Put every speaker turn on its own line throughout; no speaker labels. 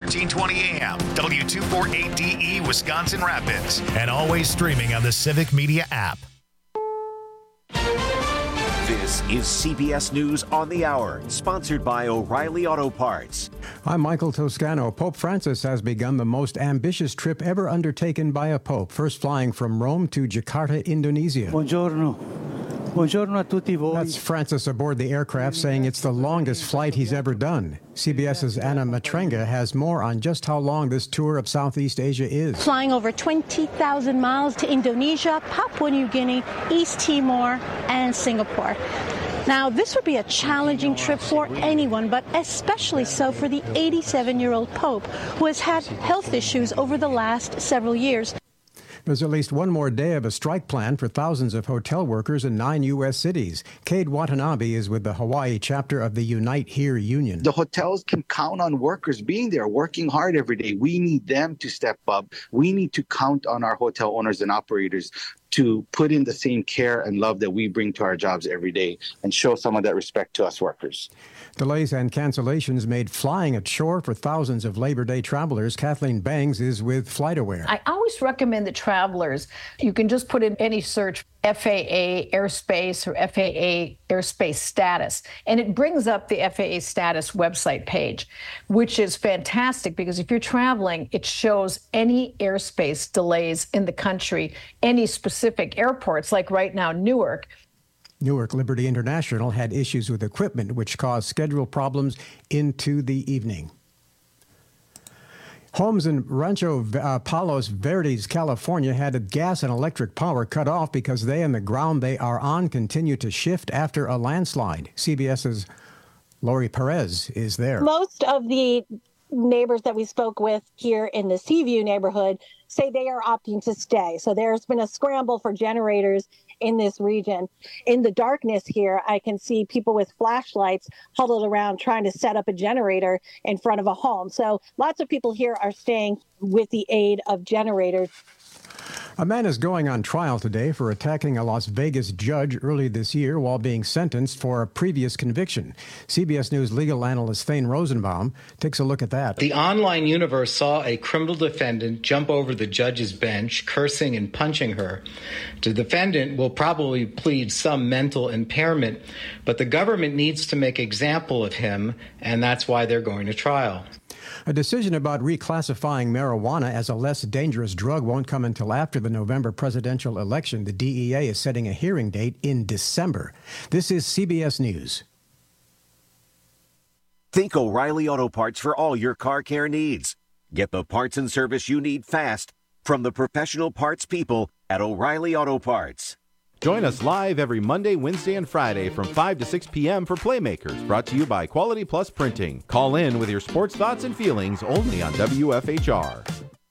1320 AM, W248DE, Wisconsin Rapids, and always streaming on the Civic Media app.
This is CBS News on the Hour, sponsored by O'Reilly Auto Parts.
I'm Michael Toscano. Pope Francis has begun the most ambitious trip ever undertaken by a pope, first flying from Rome to Jakarta, Indonesia.
Buongiorno. Buongiorno a tutti voi.
That's Francis aboard the aircraft, saying it's the longest flight he's ever done. CBS's Anna Matrenga has more on just how long this tour of Southeast Asia is.
Flying over 20,000 miles to Indonesia, Papua New Guinea, East Timor, and Singapore. Now, this would be a challenging trip for anyone, but especially so for the 87-year-old Pope, who has had health issues over the last several years.
There's at least one more day of a strike plan for thousands of hotel workers in 9 U.S. cities. Cade Watanabe is with the Hawaii chapter of the Unite Here union.
The hotels can count on workers being there, working hard every day. We need them to step up. We need to count on our hotel owners and operators to put in the same care and love that we bring to our jobs every day and show some of that respect to us workers.
Delays and cancellations made flying a chore for thousands of Labor Day travelers. Kathleen Bangs is with FlightAware.
I always recommend that travelers, you can just put in any search, FAA airspace or FAA airspace status, and it brings up the FAA status website page, which is fantastic because if you're traveling, it shows any airspace delays in the country, any specific airports, like right now, Newark.
Newark Liberty International had issues with equipment, which caused schedule problems into the evening. Homes in Rancho Palos Verdes, California, had gas and electric power cut off because they and the ground they are on continue to shift after a landslide. CBS's Lori Perez is there.
Most of the neighbors that we spoke with here in the Seaview neighborhood say they are opting to stay. So there's been a scramble for generators in this region. In the darkness here, I can see people with flashlights huddled around trying to set up a generator in front of a home. So lots of people here are staying with the aid of generators.
A man is going on trial today for attacking a Las Vegas judge early this year while being sentenced for a previous conviction. CBS News legal analyst Thane Rosenbaum takes a look at that.
The online universe saw a criminal defendant jump over the judge's bench, cursing and punching her. The defendant will probably plead some mental impairment, but the government needs to make an example of him, and that's why they're going to trial.
A decision about reclassifying marijuana as a less dangerous drug won't come until after the November presidential election. The DEA is setting a hearing date in December. This is CBS News.
Think O'Reilly Auto Parts for all your car care needs. Get the parts and service you need fast from the professional parts people at O'Reilly Auto Parts.
Join us live every Monday, Wednesday, and Friday from 5 to 6 p.m. for Playmakers, brought to you by Quality Plus Printing. Call in with your sports thoughts and feelings only on WFHR.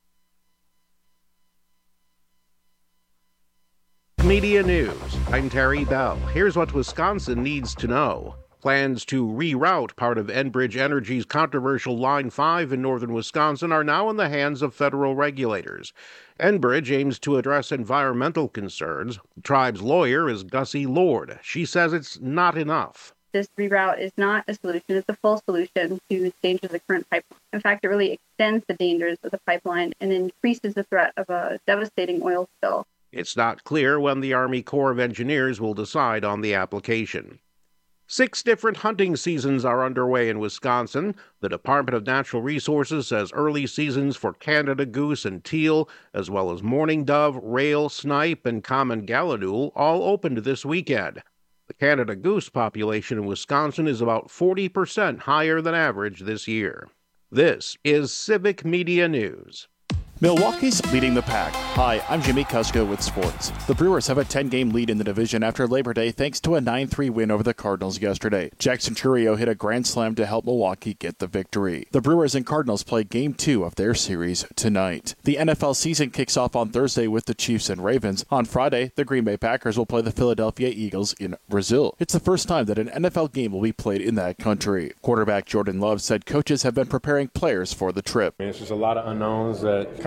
Media News. I'm Terry Bell. Here's what Wisconsin needs to know. Plans to reroute part of Enbridge Energy's controversial Line 5 in northern Wisconsin are now in the hands of federal regulators. Enbridge aims to address environmental concerns. The tribe's lawyer is Gussie Lord. She says it's not enough.
This reroute is not a solution. It's a full solution to the dangers of the current pipeline. In fact, it really extends the dangers of the pipeline and increases the threat of a devastating oil spill.
It's not clear when the Army Corps of Engineers will decide on the application. 6 different hunting seasons are underway in Wisconsin. The Department of Natural Resources says early seasons for Canada goose and teal, as well as mourning dove, rail, snipe, and common gallinule, all opened this weekend. The Canada goose population in Wisconsin is about 40% higher than average this year. This is Civic Media News.
Milwaukee's leading the pack. Hi, I'm Jimmy Kusko with sports. The Brewers have a 10-game lead in the division after Labor Day thanks to a 9-3 win over the Cardinals yesterday. Jackson Chourio hit a grand slam to help Milwaukee get the victory. The Brewers and Cardinals play Game 2 of their series tonight. The NFL season kicks off on Thursday with the Chiefs and Ravens. On Friday, the Green Bay Packers will play the Philadelphia Eagles in Brazil. It's the first time that an NFL game will be played in that country. Quarterback Jordan Love said coaches have been preparing players for the trip.
It's just a lot of unknowns that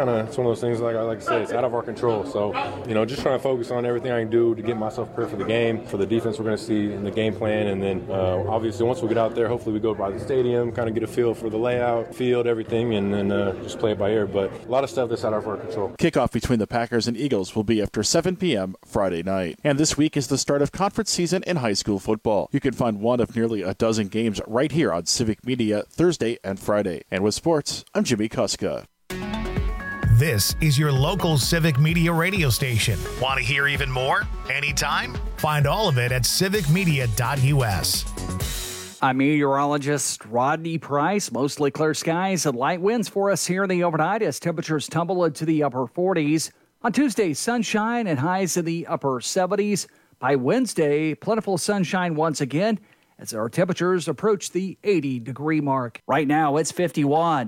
one of those things, like I said, it's out of our control. So, just trying to focus on everything I can do to get myself prepared for the game, for the defense we're going to see in the game plan. And then, obviously, once we get out there, hopefully we go by the stadium, kind of get a feel for the layout, field, everything, and then just play it by ear. But a lot of stuff that's out of our control.
Kickoff between the Packers and Eagles will be after 7 p.m. Friday night. And this week is the start of conference season in high school football. You can find one of nearly a dozen games right here on Civic Media Thursday and Friday. And with sports, I'm Jimmy Kuska.
This is your local Civic Media radio station. Want to hear even more? Anytime? Find all of it at civicmedia.us.
I'm meteorologist Rodney Price. Mostly clear skies and light winds for us here in the overnight as temperatures tumble into the upper 40s. On Tuesday, sunshine and highs in the upper 70s. By Wednesday, plentiful sunshine once again as our temperatures approach the 80-degree mark. Right now, it's 51.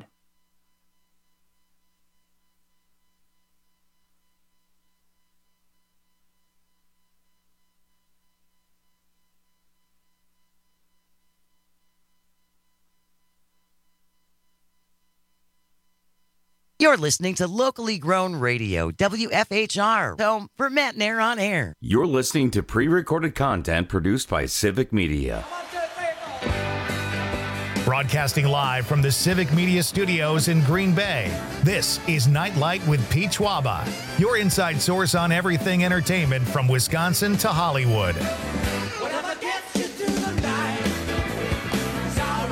You're listening to locally grown radio, WFHR, home for Matt Nair on air.
You're listening to pre-recorded content produced by Civic Media.
Broadcasting live from the Civic Media Studios in Green Bay, this is Nightlight with Pete Schwaba, your inside source on everything entertainment from Wisconsin to Hollywood.
Whatever gets you through the night, it's all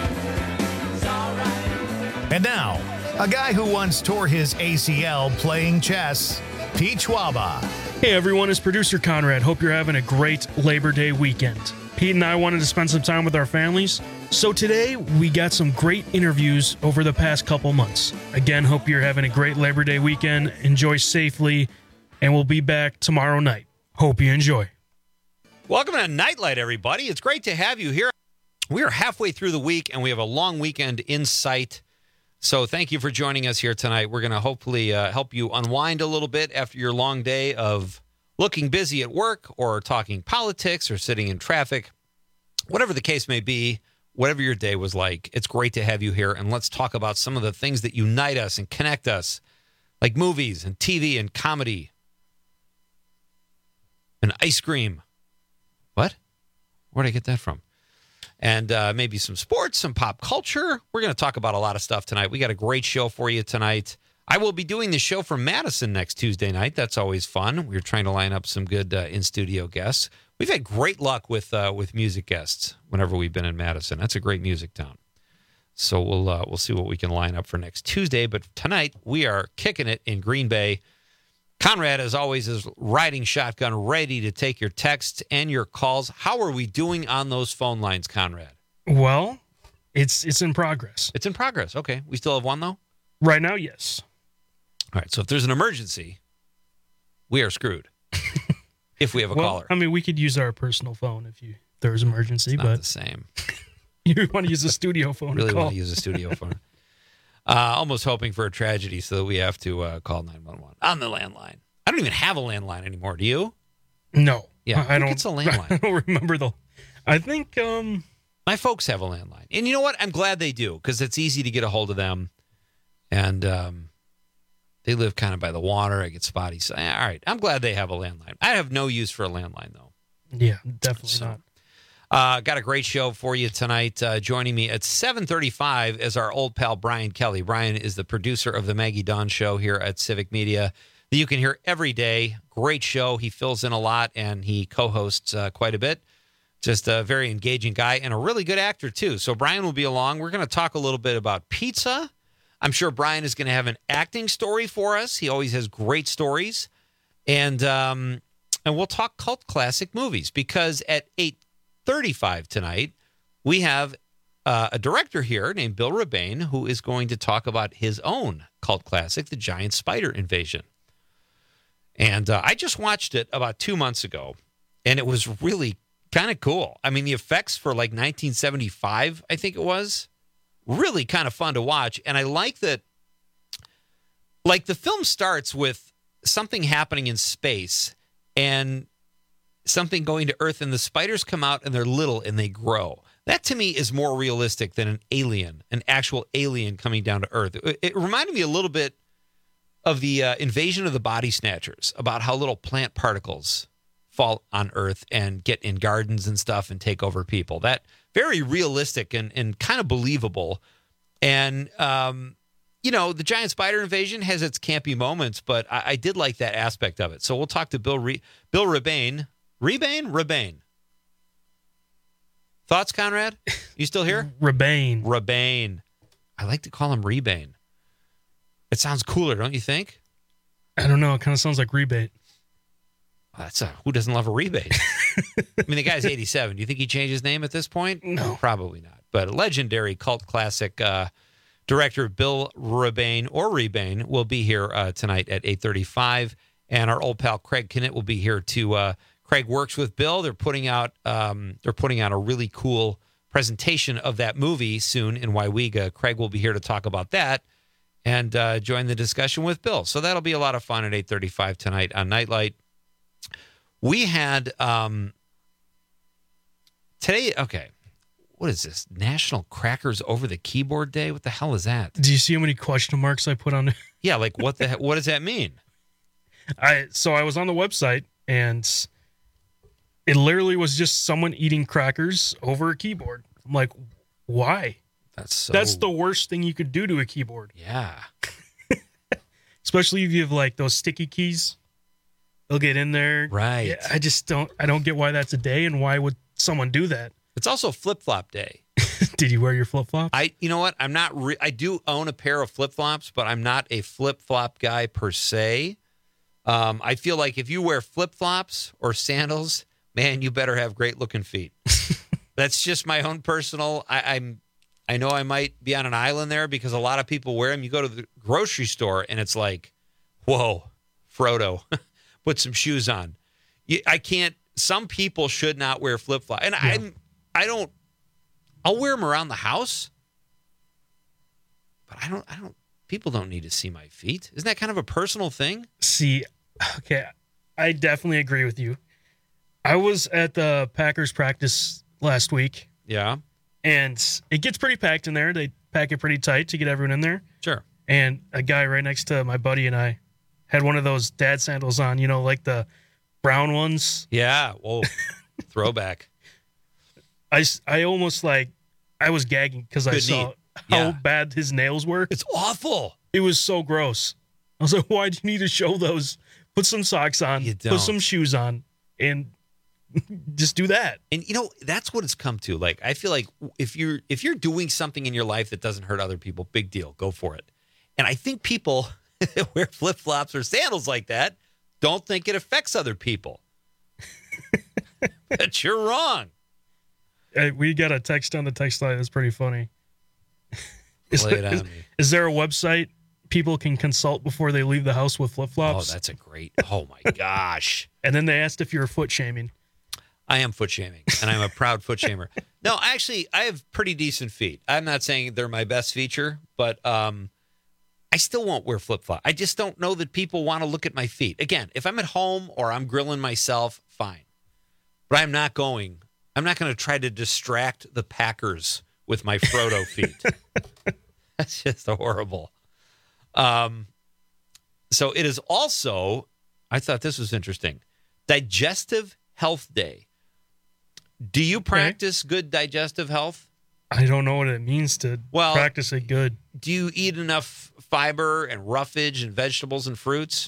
right.
And now, a guy who once tore his ACL playing chess, Pete Schwaba.
Hey everyone, it's producer Conrad. Hope you're having a great Labor Day weekend. Pete and I wanted to spend some time with our families, so today we got some great interviews over the past couple months. Again, hope you're having a great Labor Day weekend. Enjoy safely, and we'll be back tomorrow night. Hope you enjoy.
Welcome to Nightlight, everybody. It's great to have you here. We are halfway through the week, and we have a long weekend in sight. So thank you for joining us here tonight. We're going to hopefully help you unwind a little bit after your long day of looking busy at work or talking politics or sitting in traffic. Whatever the case may be, whatever your day was like, it's great to have you here. And let's talk about some of the things that unite us and connect us, like movies and TV and comedy and ice cream. What? Where'd I get that from? And maybe some sports, some pop culture. We're going to talk about a lot of stuff tonight. We got a great show for you tonight. I will be doing the show from Madison next Tuesday night. That's always fun. We're trying to line up some good in-studio guests. We've had great luck with music guests whenever we've been in Madison. That's a great music town. So we'll see what we can line up for next Tuesday. But tonight, we are kicking it in Green Bay. Conrad, as always, is riding shotgun, ready to take your texts and your calls. How are we doing on those phone lines, Conrad?
Well, it's in progress.
It's in progress. Okay. We still have one, though?
Right now, yes.
All right. So if there's an emergency, we are screwed if we have a caller.
I mean, we could use our personal phone if there's an emergency.
It's not
but
the same.
You want to use a studio phone
Really
to call.
want to use a studio phone. Almost hoping for a tragedy so that we have to call 911 on the landline. I don't even have a landline anymore. Do you?
No.
Yeah.
I don't.
It's a landline.
I don't remember I think
my folks have a landline, and you know what? I'm glad they do because it's easy to get a hold of them, and they live kind of by the water. I get spotty. So, all right, I'm glad they have a landline. I have no use for a landline though.
Yeah, definitely not.
Got a great show for you tonight. Joining me at 7:35 is our old pal, Brian Kelly. Brian is the producer of the Maggie Dawn Show here at Civic Media that you can hear every day. Great show. He fills in a lot, and he co-hosts quite a bit. Just a very engaging guy and a really good actor, too. So Brian will be along. We're going to talk a little bit about pizza. I'm sure Brian is going to have an acting story for us. He always has great stories. And we'll talk cult classic movies because at 8:35 tonight, we have a director here named Bill Rebane who is going to talk about his own cult classic, The Giant Spider Invasion. And I just watched it about 2 months ago, and it was really kind of cool. I mean, the effects for like 1975, I think it was, really kind of fun to watch. And I like that, like the film starts with something happening in space and something going to Earth, and the spiders come out and they're little and they grow. That to me is more realistic than an actual alien coming down to Earth. It reminded me a little bit of the Invasion of the Body Snatchers, about how little plant particles fall on Earth and get in gardens and stuff and take over people. That very realistic and kind of believable. And, the giant spider invasion has its campy moments, but I did like that aspect of it. So we'll talk to Bill Rebane. Rebane. Thoughts, Conrad? You still here?
Rebane.
I like to call him Rebane. It sounds cooler, don't you think?
I don't know. It kind of sounds like rebate.
Who doesn't love a rebate? I mean, the guy's 87. Do you think he changed his name at this point?
No.
Probably not. But legendary cult classic director Bill Rebane will be here tonight at 8:35. And our old pal Craig Knitt will be here too. Craig works with Bill. They're putting out a really cool presentation of that movie soon in Waiwega. Craig will be here to talk about that and join the discussion with Bill. So that'll be a lot of fun at 8:35 tonight on Nightlight. We had today. Okay, what is this? National Crackers Over the Keyboard Day? What the hell is that?
Do you see how many question marks I put on it?
Yeah, like what the what does that mean?
I was on the website and it literally was just someone eating crackers over a keyboard. I'm like, why? That's the worst thing you could do to a keyboard.
Yeah.
Especially if you have like those sticky keys. They'll get in there.
Right.
Yeah, I don't get why that's a day and why would someone do that?
It's also flip-flop day.
Did you wear your flip-flops?
You know what? I'm not I do own a pair of flip-flops, but I'm not a flip-flop guy per se. I feel like if you wear flip-flops or sandals, man, you better have great-looking feet. That's just my own personal. I know I might be on an island there because a lot of people wear them. You go to the grocery store and it's like, whoa, Frodo, put some shoes on. I can't. Some people should not wear flip-flops, and I don't. I'll wear them around the house, but I don't. People don't need to see my feet. Isn't that kind of a personal thing?
See, okay, I definitely agree with you. I was at the Packers practice last week.
Yeah.
And it gets pretty packed in there. They pack it pretty tight to get everyone in there.
Sure.
And a guy right next to my buddy and I had one of those dad sandals on, like the brown ones.
Yeah. Whoa. Throwback.
I almost I was gagging because I saw how bad his nails were.
It's awful.
It was so gross. I was like, why do you need to show those? Put some socks on, put some shoes on, and just do that.
And that's what it's come to. Like, I feel like if you're doing something in your life that doesn't hurt other people, big deal, go for it. And I think people that wear flip-flops or sandals like that don't think it affects other people. But you're wrong.
We got a text on the text line that's pretty funny. Is there a website people can consult before they leave the house with flip-flops?
Oh, that's a great. Oh my gosh.
And then they asked if you're foot shaming.
I am foot shaming, and I'm a proud foot shamer. No, actually, I have pretty decent feet. I'm not saying they're my best feature, but I still won't wear flip-flop. I just don't know that people want to look at my feet. Again, if I'm at home or I'm grilling myself, fine. But I'm not going to try to distract the Packers with my Frodo feet. That's just horrible. So it is also, I thought this was interesting, Digestive Health Day. Do you practice good digestive health?
I don't know what it means to practice it good.
Do you eat enough fiber and roughage and vegetables and fruits?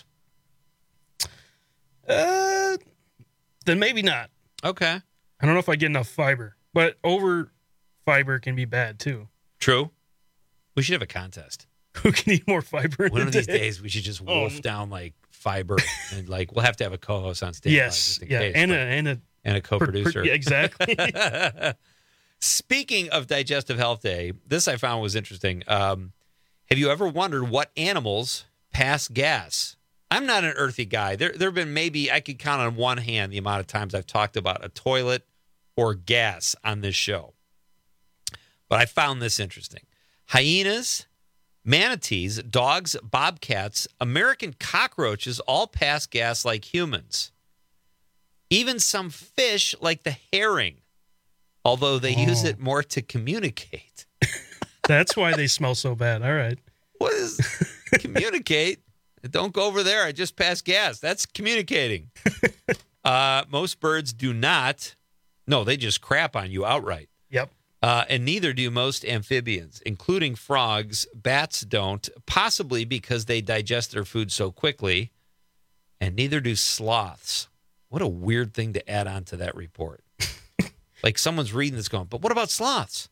Then maybe not.
Okay.
I don't know if I get enough fiber, but over fiber can be bad too.
True. We should have a contest.
Who can eat more fiber?
One of these days, we should just wolf down fiber, and we'll have to have a co-host on stage.
Yes,
and a co-producer.
Exactly.
Speaking of Digestive Health Day, this I found was interesting. Have you ever wondered what animals pass gas? I'm not an earthy guy. There have been maybe I could count on one hand the amount of times I've talked about a toilet or gas on this show. But I found this interesting. Hyenas, manatees, dogs, bobcats, American cockroaches all pass gas like humans. Even some fish like the herring, although they use it more to communicate.
That's why they smell so bad. All right.
What is communicate? Don't go over there. I just passed gas. That's communicating. Most birds do not. No, they just crap on you outright.
Yep.
And neither do most amphibians, including frogs. Bats don't, possibly because they digest their food so quickly. And neither do sloths. What a weird thing to add on to that report. Like someone's reading this going, but what about sloths?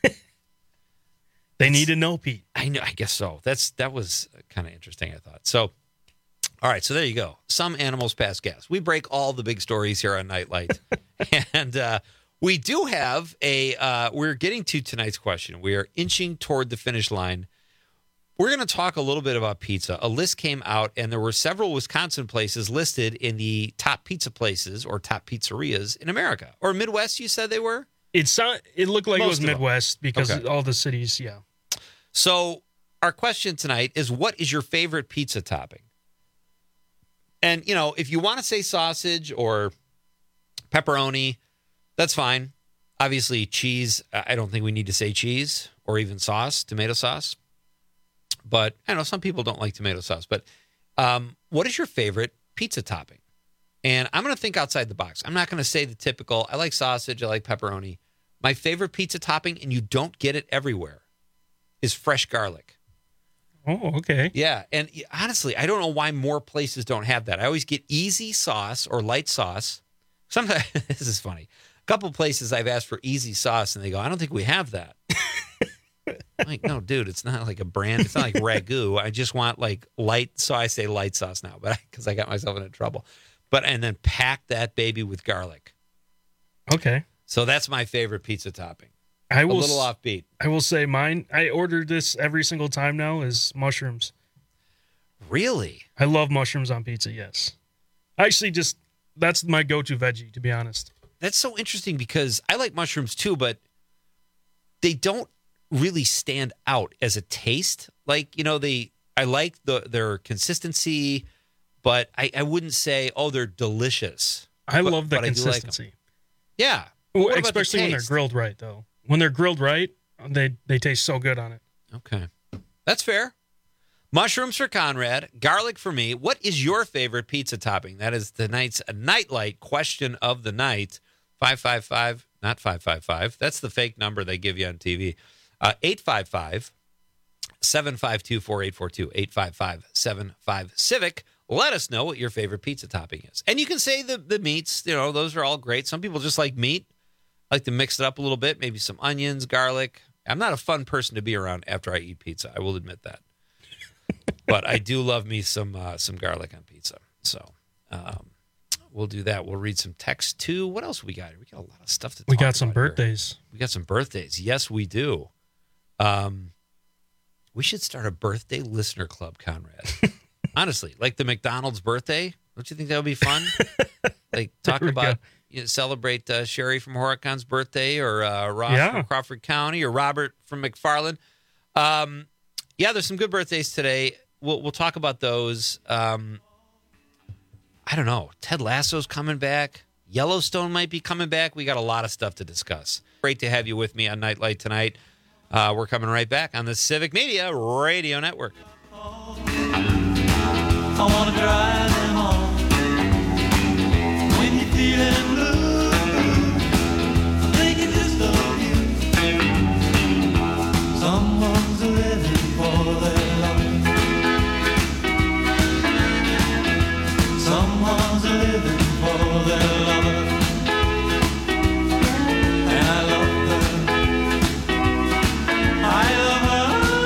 They need to know, Pete.
I know. I guess so. That was kind of interesting, I thought. So, all right. So there you go. Some animals pass gas. We break all the big stories here on Nightlight. And we do have we're getting to tonight's question. We are inching toward the finish line. We're going to talk a little bit about pizza. A list came out, and there were several Wisconsin places listed in the top pizza places or top pizzerias in America. Or Midwest, you said they were?
It looked like it was Midwest because
Okay.
all the cities, yeah.
So our question tonight is, what is your favorite pizza topping? And, you know, if you want to say sausage or pepperoni, that's fine. Obviously, cheese, I don't think we need to say cheese or even sauce, tomato sauce. But I know some people don't like tomato sauce. But what is your favorite pizza topping? And I'm going to think outside the box. I'm not going to say the typical, I like sausage, I like pepperoni. My favorite pizza topping, and you don't get it everywhere, is fresh garlic.
Oh, okay.
Yeah, and honestly, I don't know why more places don't have that. I always get easy sauce or light sauce. Sometimes, this is funny. A couple places I've asked for easy sauce, and they go, I don't think we have that. I'm like, no, dude, it's not like a brand. It's not like Ragu. I just want like light. So I say light sauce now, but because I got myself into trouble. And then pack that baby with garlic.
Okay.
So that's my favorite pizza topping.
A
little offbeat.
I will say mine, I ordered this every single time now, is mushrooms.
Really?
I love mushrooms on pizza, yes. Actually, that's my go-to veggie, to be honest.
That's so interesting because I like mushrooms too, but they don't really stand out as a taste. Like, you know, I like their consistency, but I wouldn't say, oh, they're delicious.
I love the
but
consistency.
I do like them. Yeah.
Well,
What about the
especially when they're
taste?
grilled right, though. When they're grilled right, they taste so good on it.
Okay. That's fair. Mushrooms for Conrad, garlic for me. What is your favorite pizza topping? That is tonight's Nightlight question of the night. 555, not 555. That's the fake number they give you on TV. 855-752-4842. 855-75-CIVIC. Let us know what your favorite pizza topping is. And you can say the meats, you know, those are all great. Some people just like meat. I like to mix it up a little bit, maybe some onions, garlic. I'm not a fun person to be around after I eat pizza. I will admit that. But I do love me some garlic on pizza. So we'll do that. We'll read some text too. What else we got? We got a lot of stuff to talk about.
We got some birthdays.
We got some birthdays. Yes, we do. We should start a birthday listener club, Conrad. Honestly, like the McDonald's birthday. Don't you think that would be fun? Like talk about, celebrate Sherry from Horacon's birthday, or Ross from Crawford County, or Robert from McFarland. Yeah, there's some good birthdays today. We'll talk about those. I don't know. Ted Lasso's coming back. Yellowstone might be coming back. We got a lot of stuff to discuss. Great to have you with me on Nightlight tonight. We're coming right back on the Civic Media Radio Network.
I wanna drive them home. When you're feeling blue, I'm thinking just of you. Someone's living for their love. Someone's living for their lover. And I love her. I love her.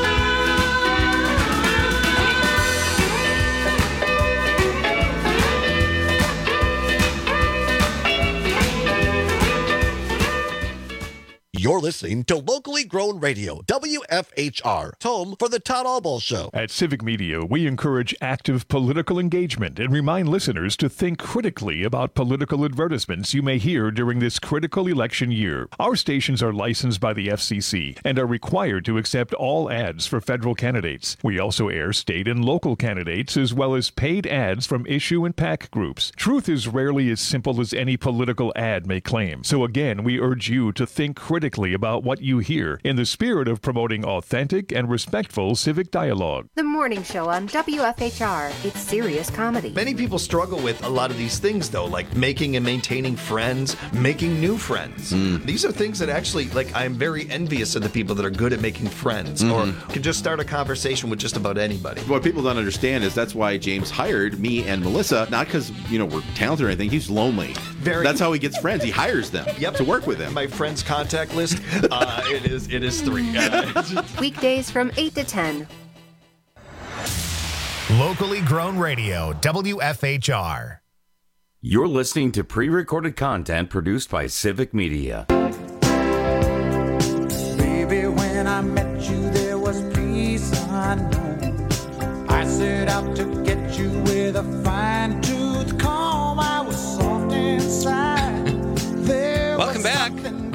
You're listening to locally grown radio, WFHR, home for the Todd Albaugh Show.
At Civic Media, we encourage active political engagement and remind listeners to think critically about political advertisements you may hear during this critical election year. Our stations are licensed by the FCC and are required to accept all ads for federal candidates. We also air state and local candidates as well as paid ads from issue and PAC groups. Truth is rarely as simple as any political ad may claim. So again, we urge you to think critically critically about what you hear in the spirit of promoting authentic and respectful civic dialogue.
The morning show on WFHR. It's serious comedy.
Many people struggle with a lot of these things, though, like making and maintaining friends, making new friends. These are things that actually, like, I'm very envious of the people that are good at making friends or can just start a conversation with just about anybody.
What people don't understand is that's why James hired me and Melissa, not because, we're talented or anything. He's lonely. That's how he gets friends. He hires them to work with him.
My friends' contact list, it is 3.
Weekdays from 8 to 10.
Locally grown radio, WFHR.
You're listening to pre-recorded content produced by Civic Media.
Baby, when I met you, there was peace unknown. I set out to get you with a fine-tooth comb. I was soft inside.
Welcome back.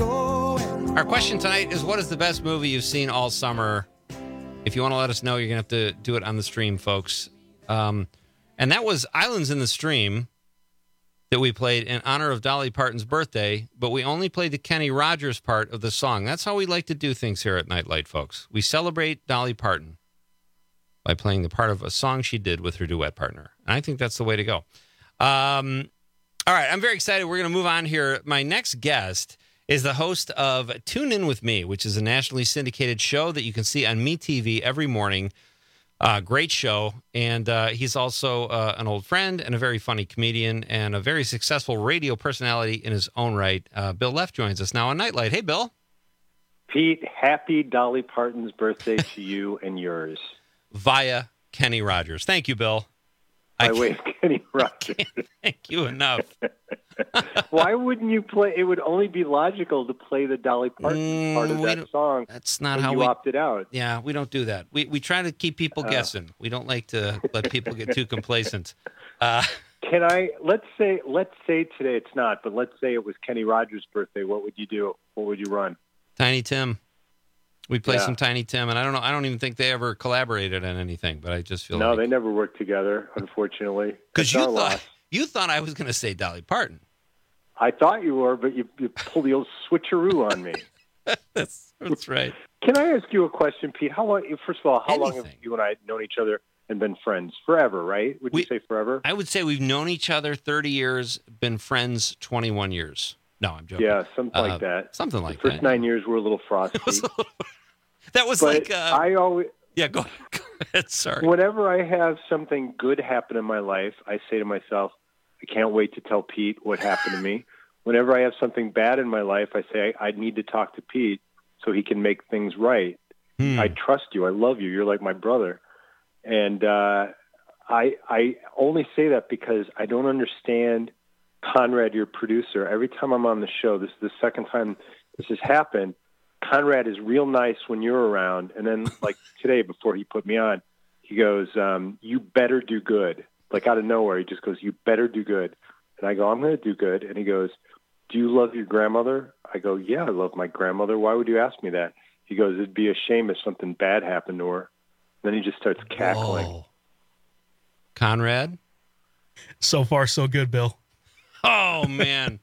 Our question tonight is, what is the best movie you've seen all summer? If you want to let us know, you're going to have to do it on the stream, folks. And that was Islands in the Stream that we played in honor of Dolly Parton's birthday, but we only played the Kenny Rogers part of the song. That's how we like to do things here at Nightlight, folks. We celebrate Dolly Parton by playing the part of a song she did with her duet partner. And I think that's the way to go. All right, I'm very excited. We're going to move on here. My next guest is the host of Tune In With Me, which is a nationally syndicated show that you can see on MeTV every morning. Great show. And he's also an old friend and a very funny comedian and a very successful radio personality in his own right. Bill Leff joins us now on Nightlight. Hey, Bill.
Pete, happy Dolly Parton's birthday to you and yours.
Via Kenny Rogers. Thank you, Bill.
By way of Kenny Rogers.
Thank you enough.
Why wouldn't you play? It would only be logical to play the Dolly Parton part of that song.
That's not how
you opted out.
Yeah, we don't do that. We try to keep people guessing. We don't like to let people get too complacent.
Can I? Let's say today it's not, but let's say it was Kenny Rogers' birthday. What would you do? What would you run?
Tiny Tim. We play some Tiny Tim, and I don't know. I don't even think they ever collaborated on anything, but I just feel
no, they never worked together, unfortunately.
Because you thought I was going to say Dolly Parton.
I thought you were, but you pulled the old switcheroo on me.
That's right.
Can I ask you a question, Pete? How long? First of all, how long have you and I known each other and been friends? Forever, right? Would you say forever?
I would say we've known each other 30 years, been friends 21 years. No, I'm joking.
Yeah, something like that.
Something like
the first 9 years were a little frosty.
That was
but
like
I always.
Yeah, go ahead. Sorry.
Whenever I have something good happen in my life, I say to myself, I can't wait to tell Pete what happened to me. Whenever I have something bad in my life, I say I need to talk to Pete so he can make things right. I trust you. I love you. You're like my brother. And I only say that because I don't understand Conrad, your producer. Every time I'm on the show, this is the second time this has happened. Conrad is real nice when you're around. And then, like today, before he put me on, he goes, you better do good. Like out of nowhere, he just goes, you better do good. And I go, I'm going to do good. And he goes, do you love your grandmother? I go, yeah, I love my grandmother. Why would you ask me that? He goes, it'd be a shame if something bad happened to her. Then he just starts cackling.
Whoa. Conrad?
So far, so good, Bill.
Oh, man.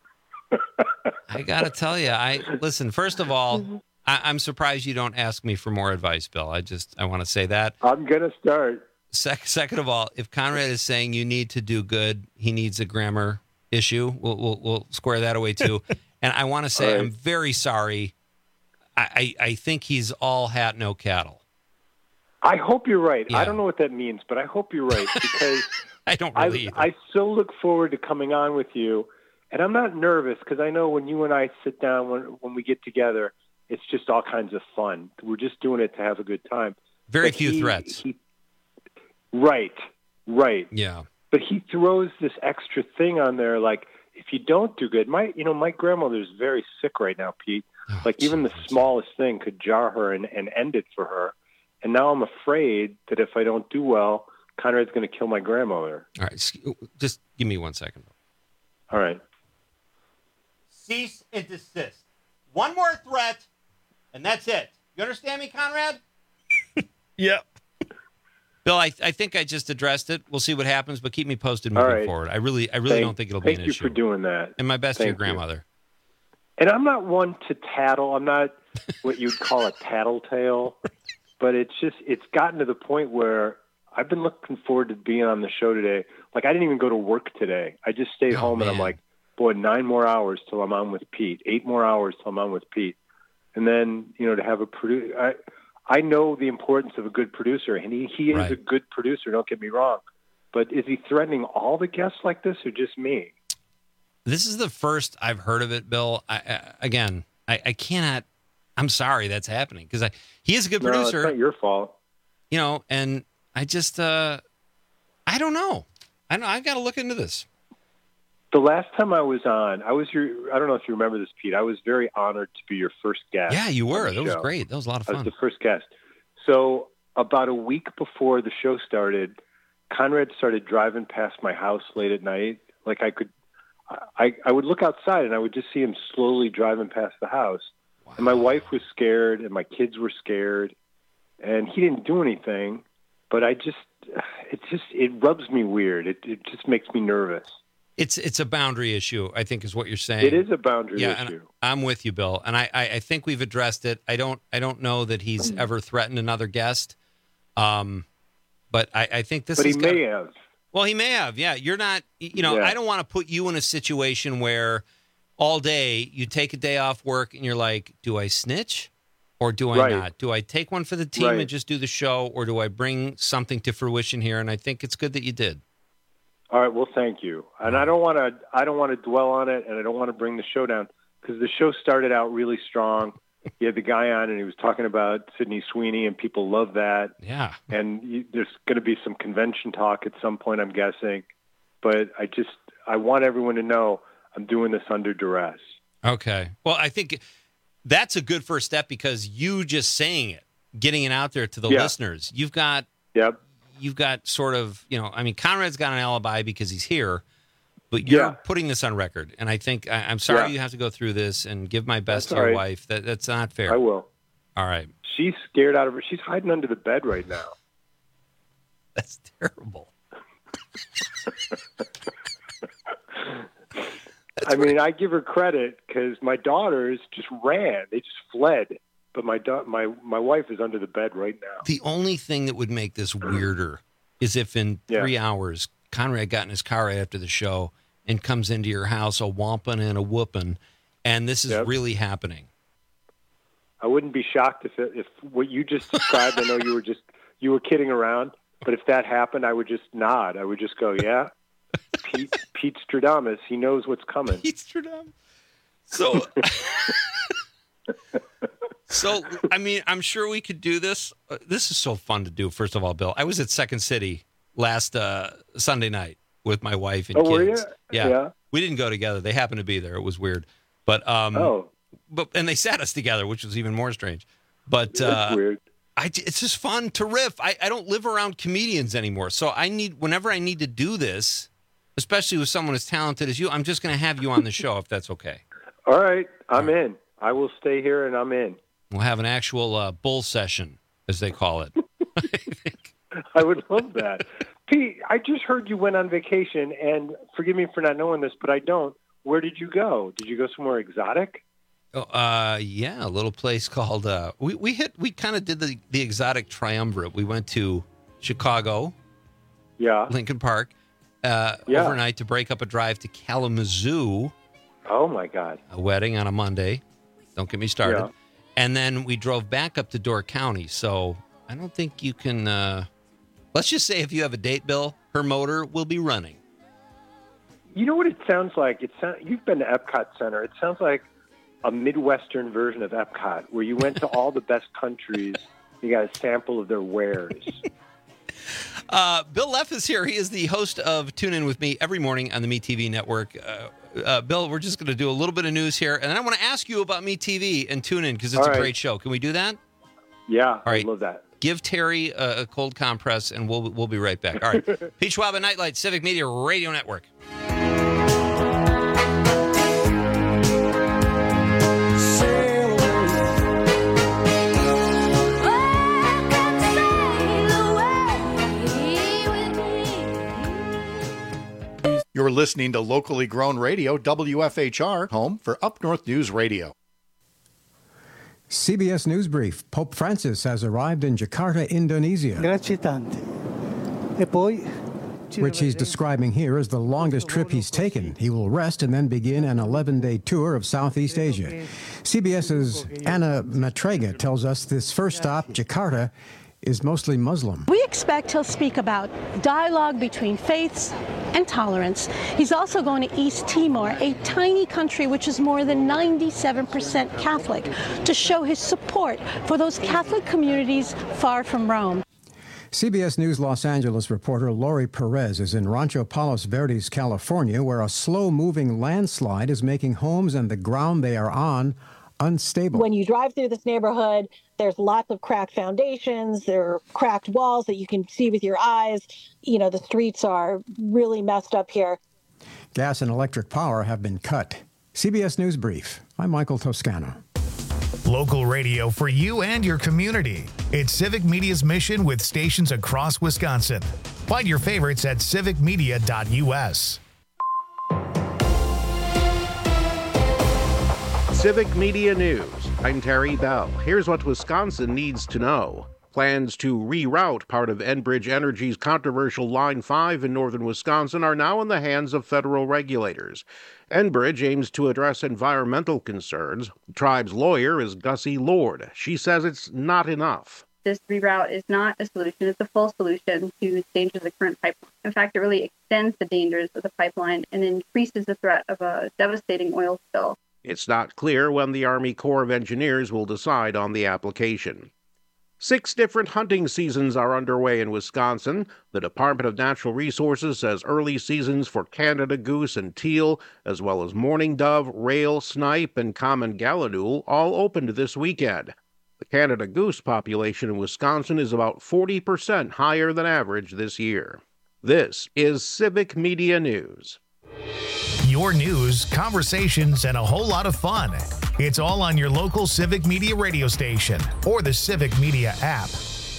I got to tell you, listen, first of all, I'm surprised you don't ask me for more advice, Bill. I want to say that.
I'm going to start.
Second of all, if Conrad is saying you need to do good, he needs a grammar issue. We'll square that away too. And I want to say I'm very sorry. I think he's all hat, no cattle.
I hope you're right.
Yeah.
I don't know what that means, but I hope you're right because
I don't really
I still look forward to coming on with you. And I'm not nervous because I know when you and I sit down, when we get together, it's just all kinds of fun. We're just doing it to have a good time.
Very few threats.
Right.
Yeah.
But he throws this extra thing on there, like if you don't do good, my grandmother's very sick right now, Pete. Even the smallest thing could jar her and end it for her. And now I'm afraid that if I don't do well, Conrad's going to kill my grandmother.
All right, just give me 1 second.
All right.
Cease and desist. One more threat, and that's it. You understand me, Conrad?
Yep.
Bill, I think I just addressed it. We'll see what happens, but keep me posted moving forward. I really don't think it'll be an issue.
Thank you for doing that.
And my best to your grandmother.
And I'm not one to tattle. I'm not what you'd call a tattletale. But it's gotten to the point where I've been looking forward to being on the show today. Like, I didn't even go to work today. I just stayed home, and I'm like, boy, 9 more hours till I'm on with Pete, 8 more hours till I'm on with Pete. And then, to have a producer. I know the importance of a good producer, and he is a good producer, don't get me wrong. But is he threatening all the guests like this or just me?
This is the first I've heard of it, Bill. I cannot. I'm sorry that's happening because he is a good producer.
No, it's not your fault.
And I just I don't know. I've got to look into this.
The last time I was on, I don't know if you remember this, Pete. I was very honored to be your first guest.
Yeah, you were. That was great. That was a lot of fun.
I was the first guest. So about a week before the show started, Conrad started driving past my house late at night. Like I would look outside and I would just see him slowly driving past the house. Wow. And my wife was scared and my kids were scared, and he didn't do anything. But it rubs me weird. It just makes me nervous.
It's a boundary issue, I think, is what you're saying.
It is a boundary issue.
And I'm with you, Bill. And I think we've addressed it. I don't know that he's ever threatened another guest. But I think this.
But he may have.
Well, he may have. Yeah, you're not. I don't want to put you in a situation where all day you take a day off work and you're like, do I snitch or do I not? Do I take one for the team and just do the show, or do I bring something to fruition here? And I think it's good that you did.
All right. Well, thank you. And I don't want to dwell on it, and I don't want to bring the show down, because the show started out really strong. You had the guy on, and he was talking about Sydney Sweeney, and people love that.
Yeah.
And there's going to be some convention talk at some point, I'm guessing. But I want everyone to know I'm doing this under duress.
Okay. Well, I think that's a good first step, because you just saying it, getting it out there to the listeners, you've got sort of, Conrad's got an alibi because he's here, but you're putting this on record. And I think I'm sorry you have to go through this, and give my best to your wife. That's not fair.
I will.
All right.
She's scared out of her. She's hiding under the bed right now.
That's terrible.
I give her credit, because my daughters just ran. They just fled. But my wife is under the bed right now.
The only thing that would make this weirder is if in 3 hours Conrad got in his car right after the show and comes into your house a whomping and a whooping, and this is really happening.
I wouldn't be shocked if what you just described. I know you were kidding around, but if that happened, I would just nod. I would just go, yeah. Pete Stradamus, he knows what's coming.
Pete Stradamus. So. So, I'm sure we could do this. This is so fun to do, first of all, Bill. I was at Second City last Sunday night with my wife and kids.
Were you?
Yeah. We didn't go together. They happened to be there. It was weird. But and they sat us together, which was even more strange. But
that's weird.
It's just fun to riff. I don't live around comedians anymore. So whenever I need to do this, especially with someone as talented as you, I'm just going to have you on the show, if that's okay.
All right. I'm in. I will stay here, and I'm in.
We'll have an actual bull session, as they call it.
I would love that. Pete, I just heard you went on vacation, and forgive me for not knowing this, but I don't. Where did you go? Did you go somewhere exotic?
Yeah, a little place called. We kind of did the exotic triumvirate. We went to Chicago, Lincoln Park, overnight to break up a drive to Kalamazoo.
Oh my God!
A wedding on a Monday. Don't get me started.
Yeah.
And then we drove back up to Door County. So I don't think you can. Let's just say if you have a date, Bill, her motor will be running.
You know what it sounds like? You've been to Epcot Center. It sounds like a Midwestern version of Epcot, where you went to all the best countries. You got a sample of their wares.
Bill Leff is here. He is the host of Tune In With Me every morning on the MeTV network. Bill, we're just going to do a little bit of news here, and then I want to ask you about MeTV and Tune In, because it's a great show. Can we do that?
Yeah,
all right.
I love that.
Give Terry a cold compress, and we'll be right back. All right. Pete Schwab, Nightlight, Civic Media Radio Network.
You're listening to locally grown radio, WFHR, home for Up North News Radio.
CBS News Brief. Pope Francis has arrived in Jakarta, Indonesia.
Grazie tante. E poi,
which he's describing here as the longest trip he's taken. He will rest and then begin an 11-day tour of Southeast Asia. CBS's Anna Matrega tells us this first stop, Jakarta, is mostly Muslim.
We expect he'll speak about dialogue between faiths and tolerance. He's also going to East Timor, a tiny country which is more than 97% Catholic, to show his support for those Catholic communities far from Rome.
CBS News Los Angeles reporter Lori Perez is in Rancho Palos Verdes, California, where a slow-moving landslide is making homes and the ground they are on unstable.
When you drive through this neighborhood, there's lots of cracked foundations, there are cracked walls that you can see with your eyes. You know, the streets are really messed up here.
Gas and electric power have been cut. CBS News Brief. I'm Michael Toscano.
Local radio for you and your community. It's Civic Media's mission with stations across Wisconsin. Find your favorites at civicmedia.us.
Civic Media News. I'm Terry Bell. Here's what Wisconsin needs to know. Plans to reroute part of Enbridge Energy's controversial Line 5 in northern Wisconsin are now in the hands of federal regulators. Enbridge aims to address environmental concerns. The tribe's lawyer is Gussie Lord. She says it's not enough.
This reroute is not a solution. It's a full solution to the dangers of the current pipeline. In fact, it really extends the dangers of the pipeline and increases the threat of a devastating oil spill.
It's not clear when the Army Corps of Engineers will decide on the application. 6 different hunting seasons are underway in Wisconsin. The Department of Natural Resources says early seasons for Canada goose and teal, as well as mourning dove, rail, snipe, and common gallinule, all opened this weekend. The Canada goose population in Wisconsin is about 40% higher than average this year. This is Civic Media News.
Your news, conversations, and a whole lot of fun. It's all on your local Civic Media radio station or the Civic Media app.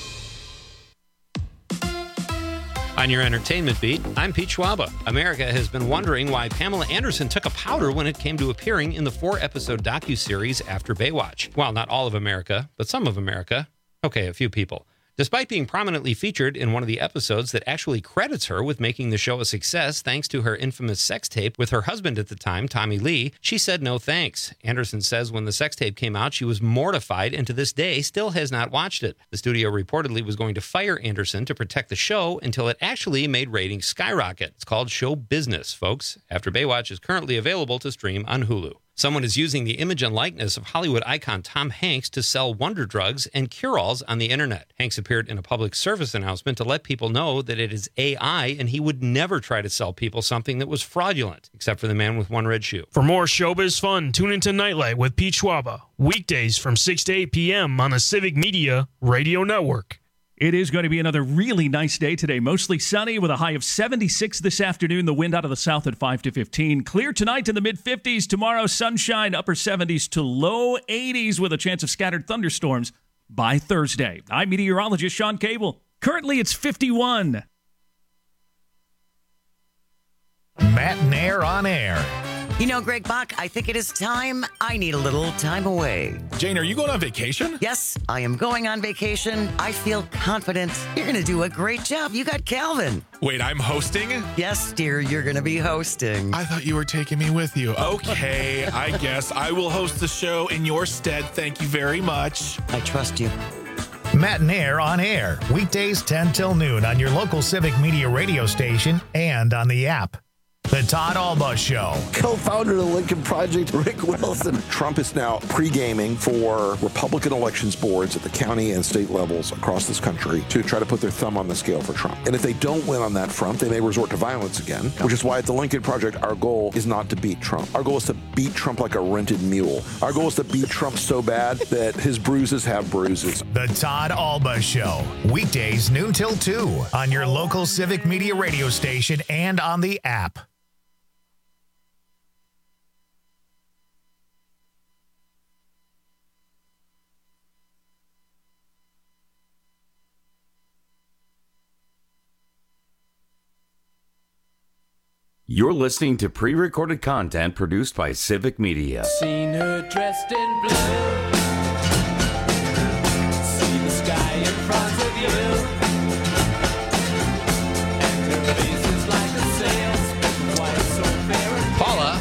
On your entertainment beat, I'm Pete Schwaba. America has been wondering why Pamela Anderson took a powder when it came to appearing in the 4-episode docuseries After Baywatch. Well, not all of America, but some of America. Okay, a few people. Despite being prominently featured in one of the episodes that actually credits her with making the show a success thanks to her infamous sex tape with her husband at the time, Tommy Lee, she said no thanks. Anderson says when the sex tape came out, she was mortified and to this day still has not watched it. The studio reportedly was going to fire Anderson to protect the show until it actually made ratings skyrocket. It's called show business, folks. After Baywatch is currently available to stream on Hulu. Someone is using the image and likeness of Hollywood icon Tom Hanks to sell wonder drugs and cure-alls on the internet. Hanks appeared in a public service announcement to let people know that it is AI and he would never try to sell people something that was fraudulent, except for the man with one red shoe.
For more showbiz fun, tune into Nightlight with Pete Schwaba, weekdays from 6 to 8 p.m. on the Civic Media Radio Network.
It is going to be another really nice day today. Mostly sunny with a high of 76 this afternoon. The wind out of the south at 5 to 15. Clear tonight in the mid-50s. Tomorrow, sunshine, upper 70s to low 80s with a chance of scattered thunderstorms by Thursday. I'm meteorologist Sean Cable. Currently, it's 51.
Matt and Air on Air.
You know, Greg Bach, I think it is time. I need a little time away.
Jane, are you going on vacation?
Yes, I am going on vacation. I feel confident. You're going to do a great job. You got Calvin.
Wait, I'm hosting?
Yes, dear, you're going to be hosting.
I thought you were taking me with you. Okay, I guess I will host the show in your stead. Thank you very much.
I trust you.
Matt and Air on Air. Weekdays 10 till noon on your local Civic Media radio station and on the app. The Todd Alba Show.
Co-founder of the Lincoln Project, Rick Wilson. Trump is now pre-gaming for Republican elections boards at the county and state levels across this country to try to put their thumb on the scale for Trump. And if they don't win on that front, they may resort to violence again, which is why at the Lincoln Project, our goal is not to beat Trump. Our goal is to beat Trump like a rented mule. Our goal is to beat Trump so bad that his bruises have bruises.
The Todd Alba Show. Weekdays noon till 2 on your local Civic Media radio station and on the app.
You're listening to pre-recorded content produced by Civic Media.
Seen her dressed in blue. See the sky in front of you. And her face is like a sail. Why so fair and
Paula,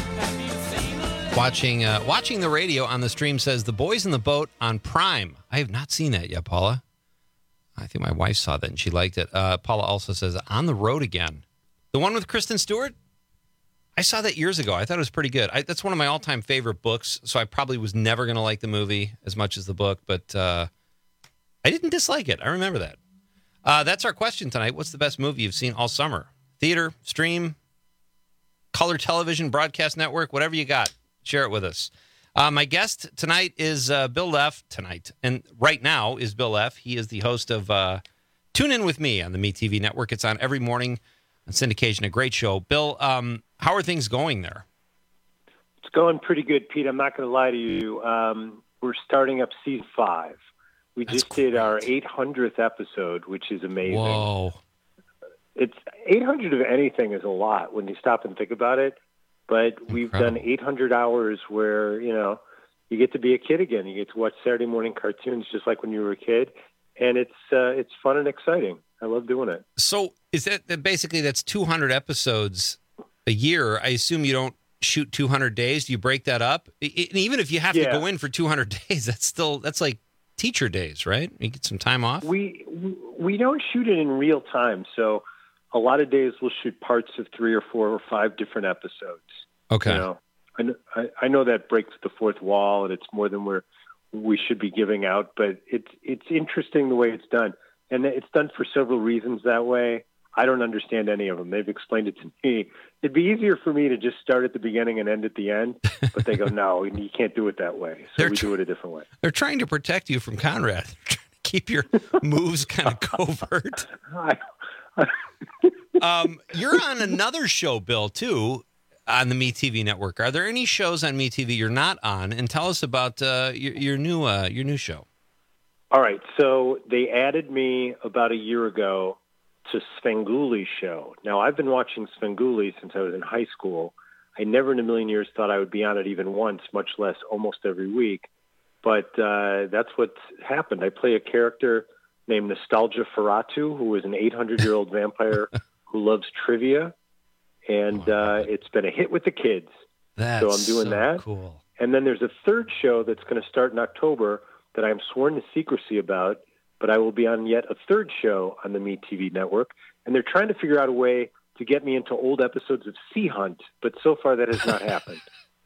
watching the radio on the stream, says The Boys in the Boat on Prime. I have not seen that yet, Paula. I think my wife saw that and she liked it. Paula also says On the Road Again. The one with Kristen Stewart? I saw that years ago. I thought it was pretty good. That's one of my all-time favorite books, so I probably was never going to like the movie as much as the book, but I didn't dislike it. I remember that. That's our question tonight. What's the best movie you've seen all summer? Theater, stream, color television, broadcast network, whatever you got. Share it with us. My guest tonight is Bill Leff. And right now is Bill Leff. He is the host of Tune In With Me on the MeTV network. It's on every morning on syndication. A great show. Bill, how are things going there?
It's going pretty good, Pete. I'm not going to lie to you. We're starting up season 5. We just did our 800th episode, which is amazing.
Whoa.
It's 800 of anything is a lot when you stop and think about it. But we've done 800 hours where, you get to be a kid again. You get to watch Saturday morning cartoons just like when you were a kid. And it's fun and exciting. I love doing it.
So is that basically that's 200 episodes a year? I assume you don't shoot 200 days. Do you break that up? Even if you have to go in for 200 days, that's like teacher days, right? You get some time off.
We don't shoot it in real time. So a lot of days we'll shoot parts of 3 or 4 or 5 different episodes.
Okay.
I know that breaks the fourth wall and it's more than we should be giving out, but it's interesting the way it's done. And it's done for several reasons that way. I don't understand any of them. They've explained it to me. It'd be easier for me to just start at the beginning and end at the end, but they go, no, you can't do it that way. So we do it a different way.
They're trying to protect you from Conrad. They're trying to keep your moves kind of covert. You're on another show, Bill, too, on the MeTV network. Are there any shows on MeTV you're not on? And tell us about your new show.
All right. So they added me about a year ago to Svenguli's show. Now, I've been watching Svengoolie since I was in high school. I never in a million years thought I would be on it even once, much less almost every week. But that's what's happened. I play a character named Nostalgia Ferratu, who is an 800-year-old vampire who loves trivia. And it's been a hit with the kids. So I'm doing that.
Cool.
And then there's a third show that's going to start in October that I'm sworn to secrecy about, but I will be on yet a third show on the MeTV network. And they're trying to figure out a way to get me into old episodes of Sea Hunt, but so far that has not happened.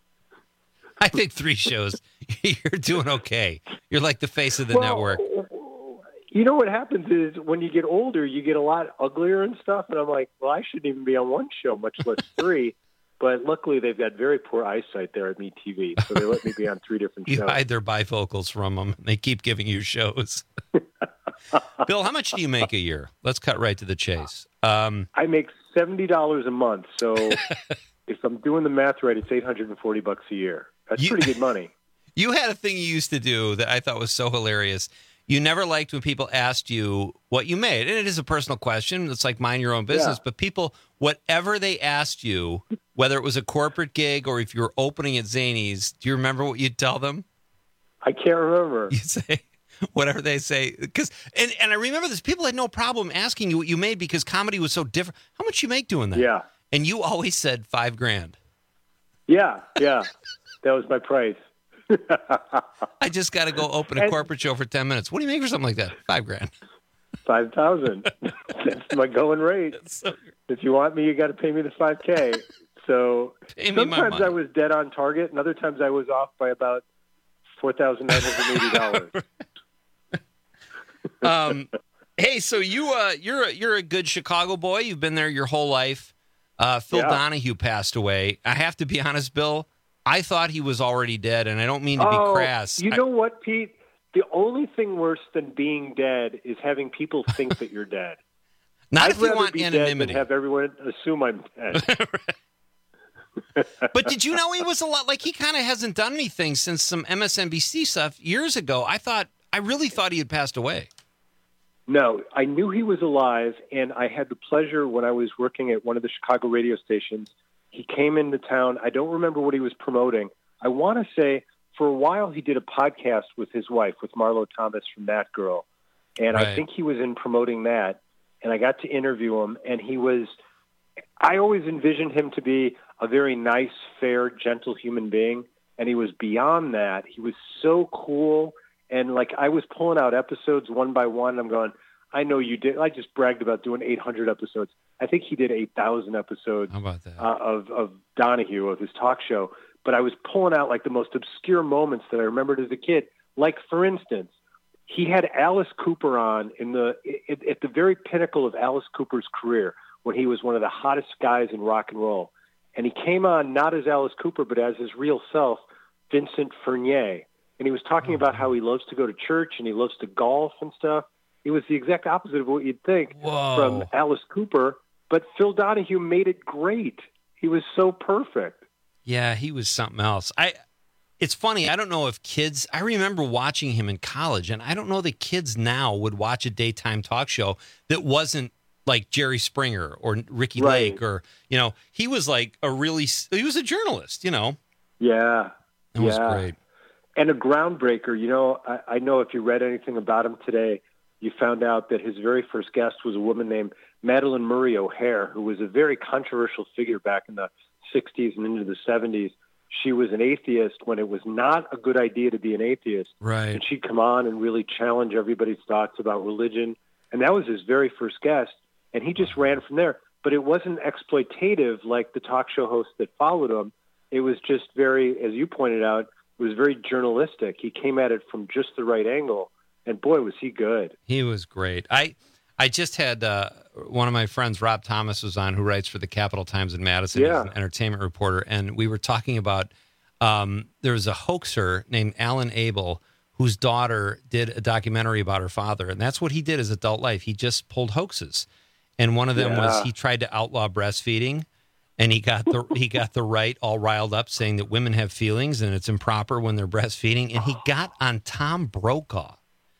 I think 3 shows, you're doing okay. You're like the face of the network.
You know what happens is when you get older, you get a lot uglier and stuff. And I'm like, well, I shouldn't even be on one show, much less 3. But luckily, they've got very poor eyesight there at MeTV, so they let me be on 3 different shows.
You hide their bifocals from them. They keep giving you shows. Bill, how much do you make a year? Let's cut right to the chase.
I make $70 a month. So if I'm doing the math right, it's $840 a year. That's pretty good money.
You had a thing you used to do that I thought was so hilarious. You never liked when people asked you what you made. And it is a personal question. It's like mind your own business. Yeah. But people, whatever they asked you, whether it was a corporate gig or if you were opening at Zanies, do you remember what you'd tell them?
I can't remember.
You say whatever they say. And I remember this. People had no problem asking you what you made because comedy was so different. How much you make doing that?
Yeah.
And you always said $5,000.
Yeah. That was my price.
I just got to go open a corporate show for 10 minutes. What do you make for something like that? $5,000.
5,000. That's my going rate. If you want me, you got to pay me the $5,000. So sometimes I was dead on target, and other times I was off by about $4,980.
Hey, so you're a good Chicago boy. You've been there your whole life. Phil Donahue passed away. I have to be honest, Bill. I thought he was already dead, and I don't mean to be crass.
You know what, Pete? The only thing worse than being dead is having people think that you're dead.
I'd
if you
want
be
anonymity.
Dead than have everyone assume I'm dead.
But did you know he was a lot like he kind of hasn't done anything since some MSNBC stuff years ago? I really thought he had passed away.
No, I knew he was alive, and I had the pleasure when I was working at one of the Chicago radio stations He came into town. I don't remember what he was promoting. I want to say for a while he did a podcast with his wife, with Marlo Thomas from That Girl. And I think he was in promoting that. And I got to interview him. And I always envisioned him to be a very nice, fair, gentle human being. And he was beyond that. He was so cool. And like I was pulling out episodes one by one. I'm going, I know you did. I just bragged about doing 800 episodes. I think he did 8,000 episodes.
How about that?
Of Donahue, of his talk show. But I was pulling out like the most obscure moments that I remembered as a kid. Like, for instance, he had Alice Cooper on at the very pinnacle of Alice Cooper's career when he was one of the hottest guys in rock and roll. And he came on not as Alice Cooper, but as his real self, Vincent Furnier. And he was talking about how he loves to go to church and he loves to golf and stuff. It was the exact opposite of what you'd think from Alice Cooper. But Phil Donahue made it great. He was so perfect.
Yeah, he was something else. It's funny. I don't know if kids, I remember watching him in college, and I don't know that kids now would watch a daytime talk show that wasn't like Jerry Springer or Ricky Lake or, he was like he was a journalist,
Yeah.
It was great.
And a groundbreaker. I know if you read anything about him today, you found out that his very first guest was a woman named Madalyn Murray O'Hair, who was a very controversial figure back in the 60s and into the 70s. She was an atheist when it was not a good idea to be an atheist.
Right.
And she'd come on and really challenge everybody's thoughts about religion. And that was his very first guest. And he just ran from there. But it wasn't exploitative like the talk show hosts that followed him. It was just very, as you pointed out, it was very journalistic. He came at it from just the right angle. And boy, was he good.
He was great. I just had one of my friends, Rob Thomas, was on, who writes for the Capital Times in Madison.
Yeah.
He's an entertainment reporter. And we were talking about there was a hoaxer named Alan Abel whose daughter did a documentary about her father. And that's what he did his adult life. He just pulled hoaxes. And one of them was he tried to outlaw breastfeeding. And he got the right all riled up, saying that women have feelings and it's improper when they're breastfeeding. And he got on Tom Brokaw.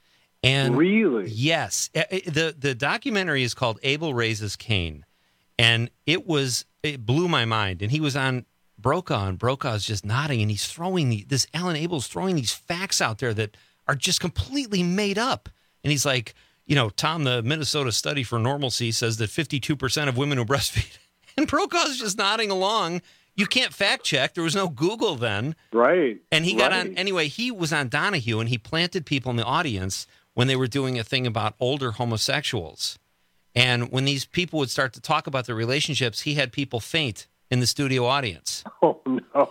And
really?
Yes. The documentary is called Abel Raises Cain. And it blew my mind. And he was on Brokaw, and Brokaw's just nodding, and he's throwing Alan Abel's throwing these facts out there that are just completely made up. And he's like, Tom, the Minnesota study for normalcy says that 52% of women who breastfeed. And Brokaw's just nodding along. You can't fact check. There was no Google then.
Right.
And he got on, anyway, he was on Donahue, and he planted people in the audience when they were doing a thing about older homosexuals. And when these people would start to talk about their relationships, he had people faint in the studio audience.
Oh, no.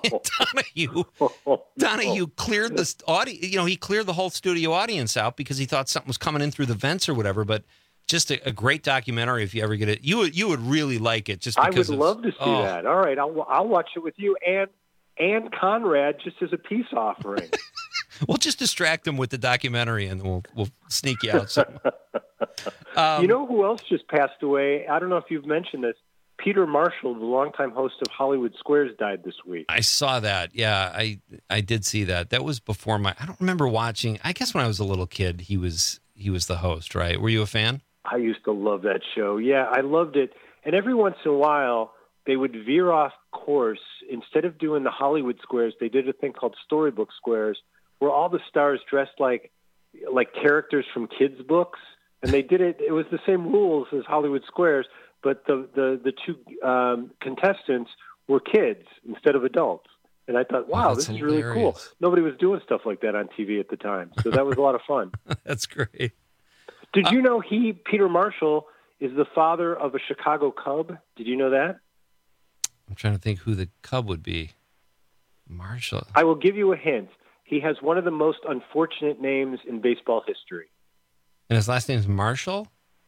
Donahue cleared the audience. He cleared the whole studio audience out because he thought something was coming in through the vents or whatever. But just a great documentary if you ever get it. You would really like it. Just because
I would love to see that. All right, I'll watch it with you and Conrad just as a peace offering.
We'll just distract them with the documentary, and we'll sneak you out somewhere.
You know who else just passed away? I don't know if you've mentioned this. Peter Marshall, the longtime host of Hollywood Squares, died this week.
I saw that. Yeah, I did see that. That was before I don't remember watching. I guess when I was a little kid, he was the host, right? Were you a fan?
I used to love that show. Yeah, I loved it. And every once in a while, they would veer off course. Instead of doing the Hollywood Squares, they did a thing called Storybook Squares, where all the stars dressed like characters from kids' books. And they did it. It was the same rules as Hollywood Squares, but the two contestants were kids instead of adults. And I thought, wow, this is really cool. Nobody was doing stuff like that on TV at the time. So that was a lot of fun.
That's great.
Did you know Peter Marshall, is the father of a Chicago Cub? Did you know that?
I'm trying to think who the Cub would be. Marshall.
I will give you a hint. He has one of the most unfortunate names in baseball history.
And his last name is Marshall?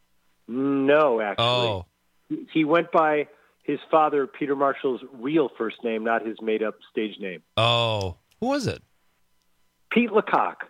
No, actually.
Oh.
He went by his father, Peter Marshall's real first name, not his made-up stage name.
Oh. Who was it?
Pete LeCoq.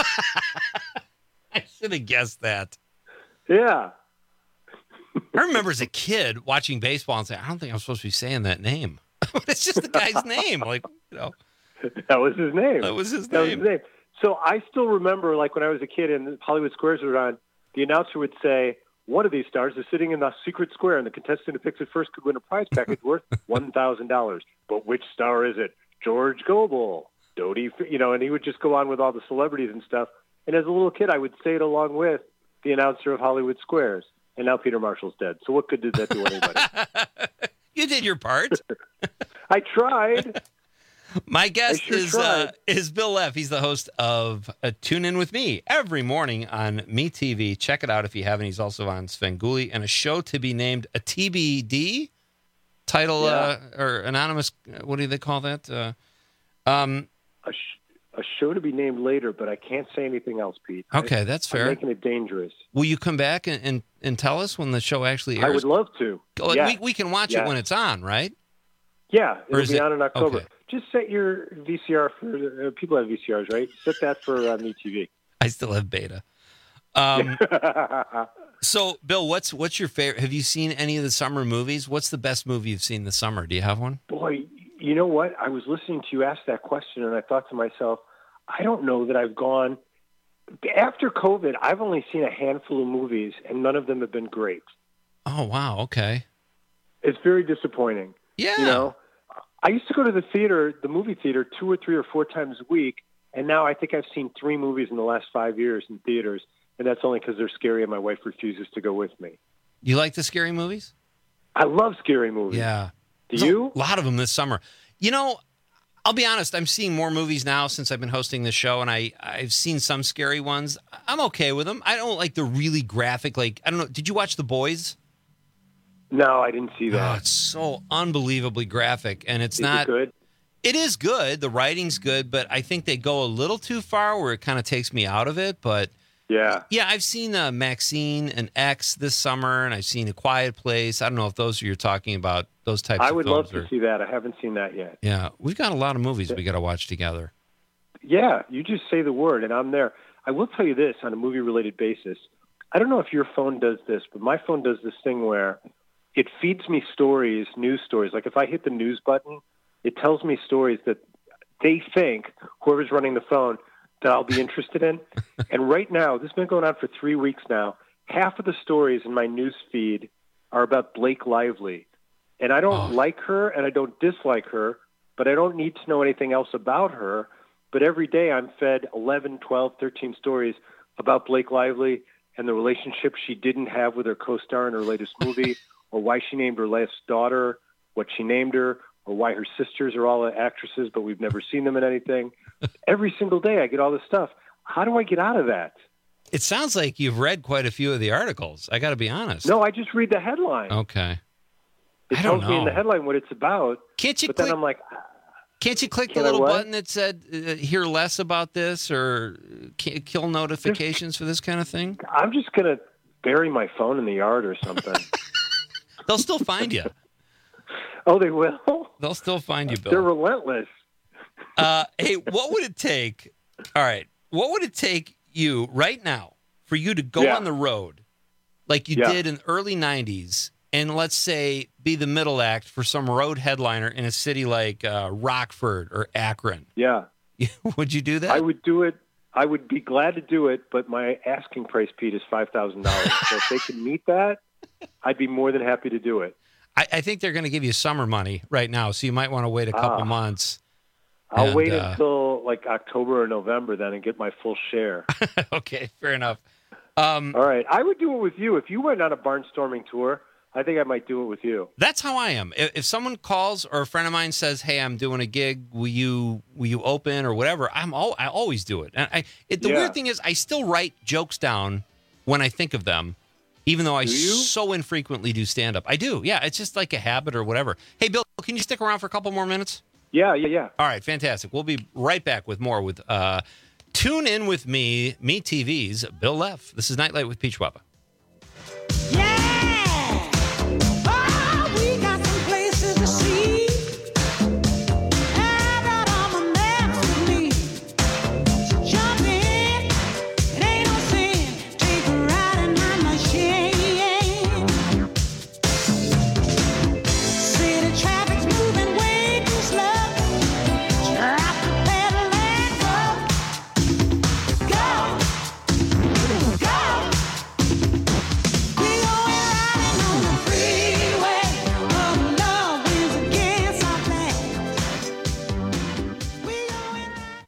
I should have guessed that.
Yeah.
I remember as a kid watching baseball and saying, I don't think I'm supposed to be saying that name. But it's just the guy's name.
That was his name.
That was his name.
So I still remember, when I was a kid and Hollywood Squares were on, the announcer would say, One of these stars is sitting in the secret square, and the contestant who picks it first could win a prize package worth $1,000. But which star is it? George Goebel, Dodie, and he would just go on with all the celebrities and stuff. And as a little kid, I would say it along with the announcer of Hollywood Squares. And now Peter Marshall's dead. So what good did that do anybody?
You did your part.
I tried.
My guest is Bill Leff. He's the host of Tune In With Me every morning on MeTV. Check it out if you haven't. He's also on Svengoolie and a show to be named a TBD title or anonymous. What do they call that?
A show to be named later, but I can't say anything else, Pete.
Okay, that's fair.
I'm making it dangerous.
Will you come back and tell us when the show actually airs?
I would love to.
We can watch it when it's on, right?
Yeah, it'll be on in October. Okay. Just set your VCR for people have VCRs, right? Set that for MeTV.
I still have beta. So, Bill, what's your favorite? Have you seen any of the summer movies? What's the best movie you've seen this summer? Do you have one?
Boy, you know what? I was listening to you ask that question, and I thought to myself, I don't know that I've gone. After COVID, I've only seen a handful of movies, and none of them have been great.
Oh, wow. Okay.
It's very disappointing.
Yeah.
I used to go to the movie theater 2 or 3 or 4 times a week, and now I think I've seen 3 movies in the last 5 years in theaters, and that's only because they're scary and my wife refuses to go with me.
You like the scary movies?
I love scary movies.
Yeah.
Do you?
A lot of them this summer. I'll be honest, I'm seeing more movies now since I've been hosting this show, and I've seen some scary ones. I'm okay with them. I don't like the really graphic, I don't know. Did you watch The Boys?
No, I didn't see that.
Oh, it's so unbelievably graphic, and it's
not
good. It is good. The writing's good, but I think they go a little too far where it kind of takes me out of it. But yeah, I've seen Maxine and X this summer, and I've seen A Quiet Place. I don't know if those are you're talking about. Those types.
I
of
would
films
love to see that. I haven't seen that yet.
Yeah, we've got a lot of movies we got to watch together.
Yeah, you just say the word, and I'm there. I will tell you this on a movie-related basis. I don't know if your phone does this, but my phone does this thing where it feeds me stories, news stories. Like if I hit the news button, it tells me stories that they think, whoever's running the phone, that I'll be interested in. And right now, this has been going on for 3 weeks now, half of the stories in my news feed are about Blake Lively. And I don't like her and I don't dislike her, but I don't need to know anything else about her. But every day I'm fed 11, 12, 13 stories about Blake Lively and the relationship she didn't have with her co-star in her latest movie, or why she named her last daughter what she named her, or why her sisters are all actresses, but we've never seen them in anything. Every single day I get all this stuff. How do I get out of that?
It sounds like you've read quite a few of the articles. I got to be honest.
No, I just read the headline.
Okay.
It tells me in the headline what it's about.
Can't you
but
click,
then I'm like,
can't you click the little button that said hear less about this or kill notifications for this kind of thing?
I'm just going to bury my phone in the yard or something.
They'll still find you.
Oh, they will?
They'll still find you, Bill.
They're relentless.
Hey, what would it take? All right. What would it take you right now for you to go on the road like you did in the early 90s and let's say be the middle act for some road headliner in a city like Rockford or Akron?
Yeah.
Would you do that?
I would do it. I would be glad to do it, but my asking price, Pete, is $5,000. So if they can meet that, I'd be more than happy to do it.
I think they're going to give you summer money right now, so you might want to wait a couple months.
I'll wait until like October or November then and get my full share.
Okay, fair enough.
All right. I would do it with you. If you went on a barnstorming tour, I think I might do it with you.
That's how I am. If someone calls or a friend of mine says, "Hey, I'm doing a gig. Will you open or whatever?" I always do it. And the weird thing is, I still write jokes down when I think of them, even though I so infrequently do stand up. I do. Yeah, it's just like a habit or whatever. Hey, Bill, can you stick around for a couple more minutes?
Yeah.
All right, fantastic. We'll be right back with more with Tune In With Me, MeTV's Bill Leff. This is Nightlight with Pete Schwaba.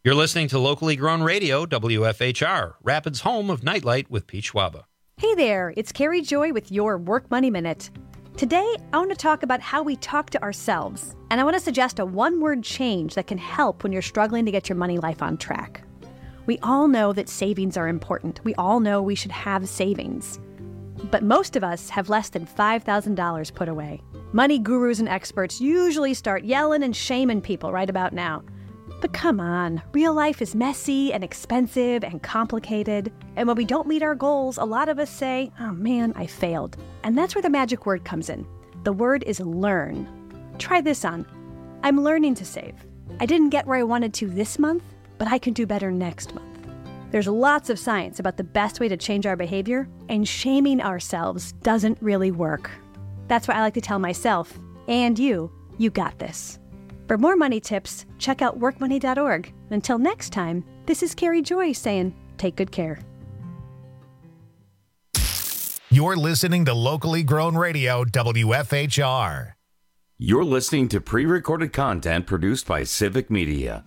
You're listening to Locally Grown Radio, WFHR, Rapids' home of Nightlight with Pete Schwaba.
Hey there, it's Carrie Joy with your Work Money Minute. Today, I want to talk about how we talk to ourselves, and I want to suggest a one-word change that can help when you're struggling to get your money life on track. We all know that savings are important. We all know we should have savings. But most of us have less than $5,000 put away. Money gurus and experts usually start yelling and shaming people right about now. But come on, real life is messy and expensive and complicated. And when we don't meet our goals, a lot of us say, oh man, I failed. And that's where the magic word comes in. The word is learn. Try this on. I'm learning to save. I didn't get where I wanted to this month, but I can do better next month. There's lots of science about the best way to change our behavior, and shaming ourselves doesn't really work. That's why I like to tell myself, and you got this. For more money tips, check out workmoney.org. Until next time, this is Carrie Joy saying, take good care.
You're listening to Locally Grown Radio, WFHR.
You're listening to pre-recorded content produced by Civic Media.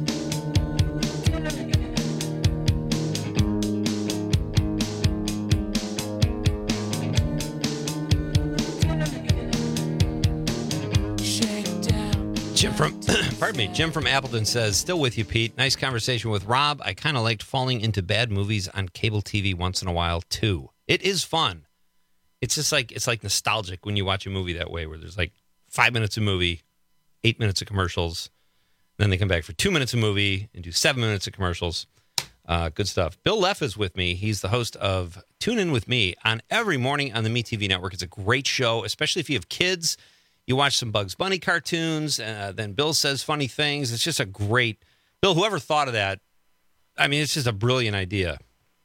Jim from Appleton says, still with you, Pete. Nice conversation with Rob. I kind of liked falling into bad movies on cable TV once in a while, too. It is fun. It's just like, it's like nostalgic when you watch a movie that way, where there's like 5 minutes of movie, 8 minutes of commercials. Then they come back for 2 minutes of movie and do 7 minutes of commercials. Good stuff. Bill Leff is with me. He's the host of Tune In With Me on every morning on the MeTV network. It's a great show, especially if you have kids. You watch some Bugs Bunny cartoons, then Bill says funny things. It's just a great... Bill, whoever thought of that, I mean, it's just a brilliant idea.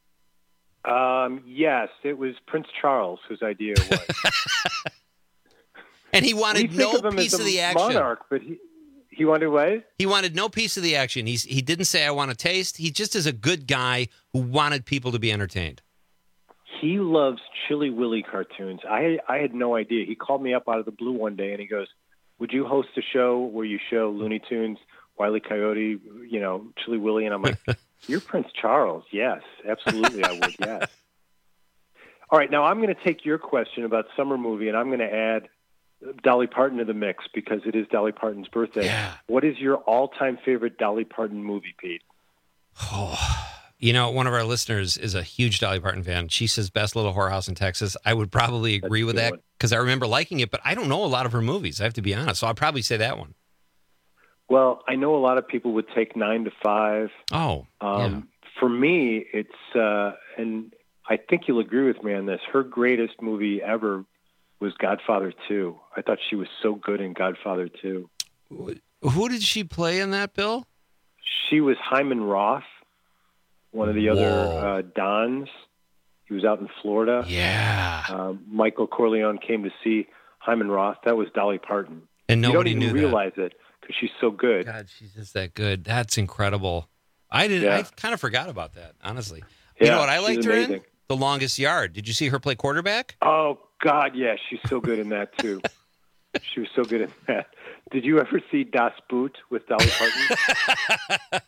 Yes, it was Prince Charles whose idea it was.
And he wanted no piece of the action.
Monarch, but he wanted what?
He wanted no piece of the action. He didn't say, I want a taste. He just is a good guy who wanted people to be entertained.
He loves Chilly Willy cartoons. I had no idea. He called me up out of the blue one day and he goes, would you host a show where you show Looney Tunes, Wile E. Coyote, Chilly Willy? And I'm like, you're Prince Charles. Yes, absolutely I would, yes. All right, now I'm going to take your question about summer movie and I'm going to add Dolly Parton to the mix because it is Dolly Parton's birthday.
Yeah.
What is your all-time favorite Dolly Parton movie, Pete?
Oh... one of our listeners is a huge Dolly Parton fan. She says Best Little Whorehouse in Texas. I would probably agree with that because I remember liking it, but I don't know a lot of her movies. I have to be honest. So I'll probably say that one.
Well, I know a lot of people would take 9 to 5.
Oh, yeah.
For me, it's, and I think you'll agree with me on this, her greatest movie ever was Godfather 2. I thought she was so good in Godfather 2.
Who did she play in that, Bill?
She was Hyman Roth. One of the other Dons. He was out in Florida.
Yeah.
Michael Corleone came to see Hyman Roth. That was Dolly Parton.
And nobody
you don't even realize it because she's so good.
God, she's just that good. That's incredible. I kind of forgot about that, honestly. You
Yeah,
know what I liked her
amazing.
in? The Longest Yard. Did you see her play quarterback?
Oh, God, yeah. She's so good in that, too. She was so good in that. Did you ever see Das Boot with Dolly Parton?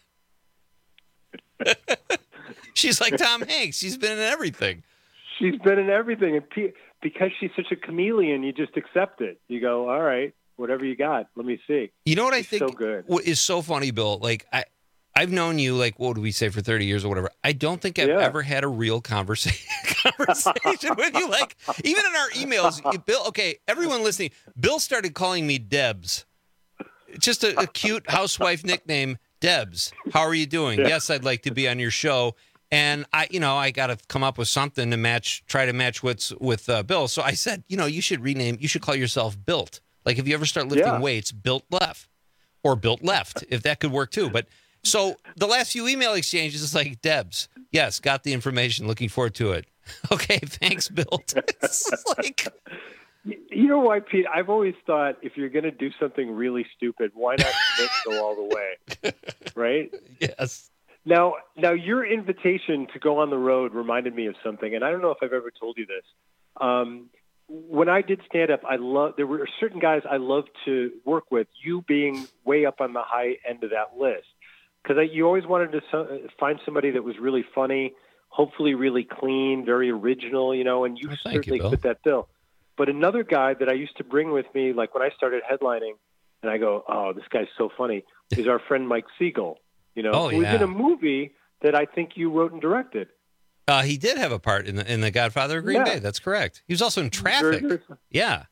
She's like Tom Hanks. She's been in everything.
She's been in everything. And because she's such a chameleon, you just accept it. You go, all right, whatever you got, let me see.
You know what I think
so good.
What is so funny, Bill? Like, I've known you, like, what do we say, for 30 years or whatever. I don't think I've ever had a real conversation with you. Like, even in our emails, Bill, okay, everyone listening, Bill started calling me Debs. Just a cute housewife nickname, Debs. How are you doing?
Yeah.
Yes, I'd like to be on your show. And I got to come up with something to try to match what's with Bill. So I said, you should call yourself Built. Like, if you ever start lifting weights, Built Left or Built Left, if that could work too. But so the last few email exchanges is like, Debs, yes, got the information. Looking forward to it. Okay, thanks, Built. It's like,
you know why, Pete? I've always thought if you're going to do something really stupid, why not go all the way? Right?
Yes.
Now, your invitation to go on the road reminded me of something, and I don't know if I've ever told you this. When I did stand-up, there were certain guys I loved to work with, you being way up on the high end of that list. because you always wanted to find somebody that was really funny, hopefully really clean, very original, and you certainly fit that bill. But another guy that I used to bring with me, like when I started headlining, and I go, oh, this guy's so funny, is our friend Mike Siegel, who was in a movie that I think you wrote and directed.
He did have a part in the Godfather of Green Bay. That's correct. He was also in Traffic. Yeah.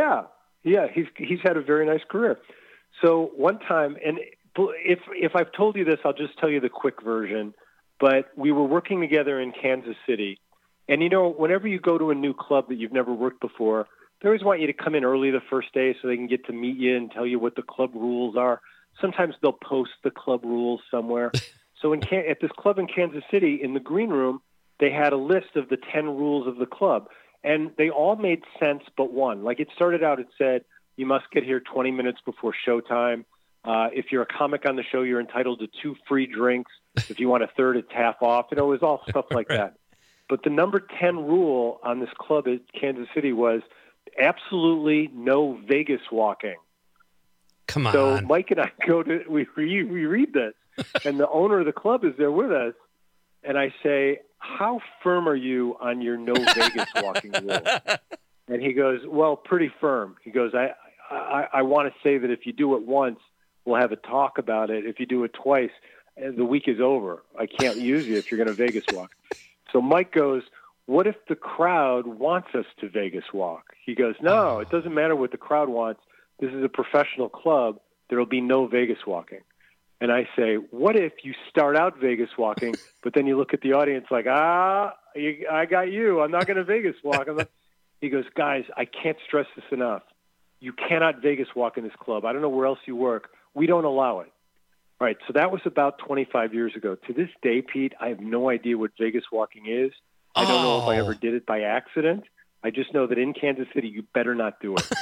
He's had a very nice career. So one time, and if I've told you this, I'll just tell you the quick version. But we were working together in Kansas City, and whenever you go to a new club that you've never worked before, they always want you to come in early the first day so they can get to meet you and tell you what the club rules are. Sometimes they'll post the club rules somewhere. So at this club in Kansas City, in the green room, they had a list of the 10 rules of the club, and they all made sense but one. Like it started out, it said, you must get here 20 minutes before showtime. If you're a comic on the show, you're entitled to 2 free drinks. If you want a third, it's half off. It was all stuff like that. But the number 10 rule on this club at Kansas City was absolutely no Vegas walking.
Come on.
So Mike and I we read this, and the owner of the club is there with us, and I say, how firm are you on your no Vegas walking rule? And he goes, well, pretty firm. He goes, I want to say that if you do it once, we'll have a talk about it. If you do it twice, the week is over. I can't use you if you're going to Vegas walk. So Mike goes, what if the crowd wants us to Vegas walk? He goes, no, it doesn't matter what the crowd wants. This is a professional club. There will be no Vegas walking. And I say, what if you start out Vegas walking, but then you look at the audience like, I got you. I'm not going to Vegas walk. He goes, guys, I can't stress this enough. You cannot Vegas walk in this club. I don't know where else you work. We don't allow it. All right, so that was about 25 years ago. To this day, Pete, I have no idea what Vegas walking is. I don't know if I ever did it by accident. I just know that in Kansas City, you better not do it.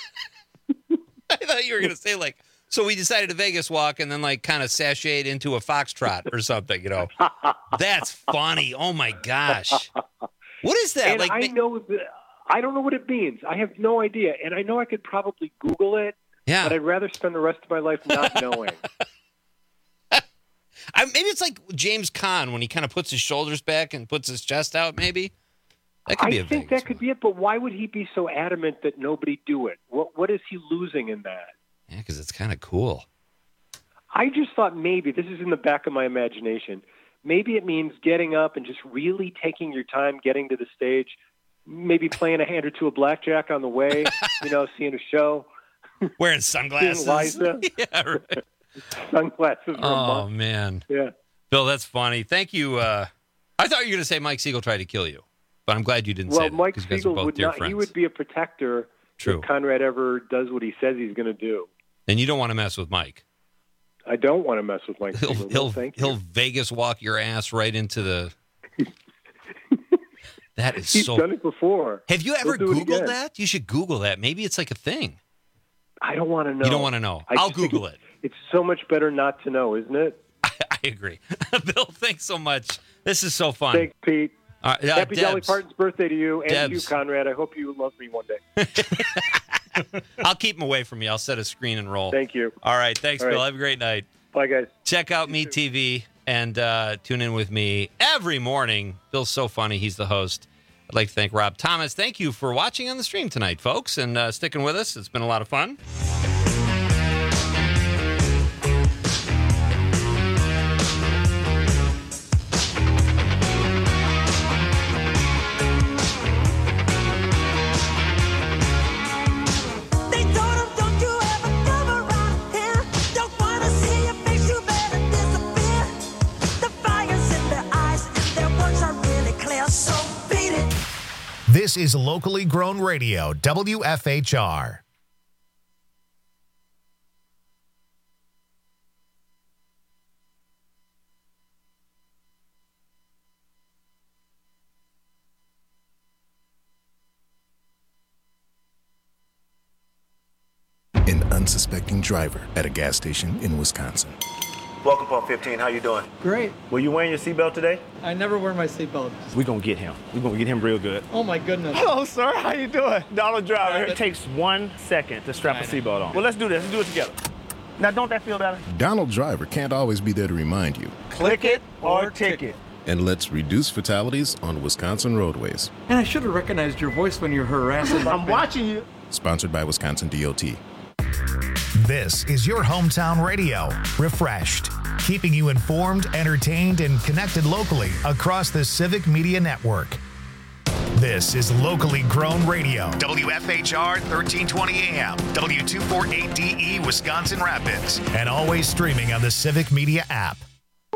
I thought you were going to say, so we decided to Vegas walk and then, kind of sashayed into a foxtrot or something, That's funny. Oh, my gosh. What is that?
And I don't know what it means. I have no idea. And I know I could probably Google it, but I'd rather spend the rest of my life not knowing.
Maybe it's like James Caan when he kind of puts his shoulders back and puts his chest out, maybe? That could be
I think that could be it, but why would he be so adamant that nobody do it? What is he losing in that?
Yeah, because it's kind of cool.
I just thought maybe, this is in the back of my imagination, maybe it means getting up and just really taking your time getting to the stage, maybe playing a hand or two of blackjack on the way, seeing a show.
Wearing sunglasses.
Liza.
Yeah, right.
Sunglasses.
Oh, man.
Yeah.
Bill, that's funny. Thank you. I thought you were going to say Mike Siegel tried to kill you, but I'm glad you didn't say that.
Well, Mike Siegel would not. Friends. He would be a protector if Conrad ever does what he says he's going to do.
And you don't want to mess with Mike.
I don't want to mess with Mike Siegel.
He'll Vegas walk your ass right into the... That is
He's done it before.
Have you ever Googled that? You should Google that. Maybe it's like a thing.
I don't want to know.
You don't want to know. I'll Google it.
It's so much better not to know, isn't it?
I agree. Bill, thanks so much. This is so fun.
Thanks, Pete. Happy
Debs.
Dolly Parton's birthday to you and
Debs.
you, Conrad. I hope you love me one day.
I'll keep him away from you. I'll set a screen and roll.
Thank you.
All right. Thanks, Bill. Have a great night.
Bye, guys.
Check out Me TV and tune in with me every morning. Bill's so funny. He's the host. I'd like to thank Rob Thomas. Thank you for watching on the stream tonight, folks, and sticking with us. It's been a lot of fun.
This is locally grown radio, WFHR.
An unsuspecting driver at a gas station in Wisconsin.
Welcome, Pump 15. How you doing?
Great.
Were you wearing your seatbelt today?
I never wear my seatbelt.
We're going to get him. We're going to get him real good.
Oh, my goodness.
Hello, sir. How you doing? Dollar Driver. It takes 1 second to strap a seatbelt on. Well, let's do this. Let's do it together. Now, don't that feel better?
Donald Driver can't always be there to remind you.
Click it or ticket.
And let's reduce fatalities on Wisconsin roadways.
And I should have recognized your voice when you're harassing.
I'm watching you.
Sponsored by Wisconsin DOT.
This is your hometown radio, refreshed, keeping you informed, entertained, and connected locally across the Civic Media Network. This is locally grown radio. WFHR 1320 AM, W248DE, Wisconsin Rapids, and always streaming on the Civic Media app.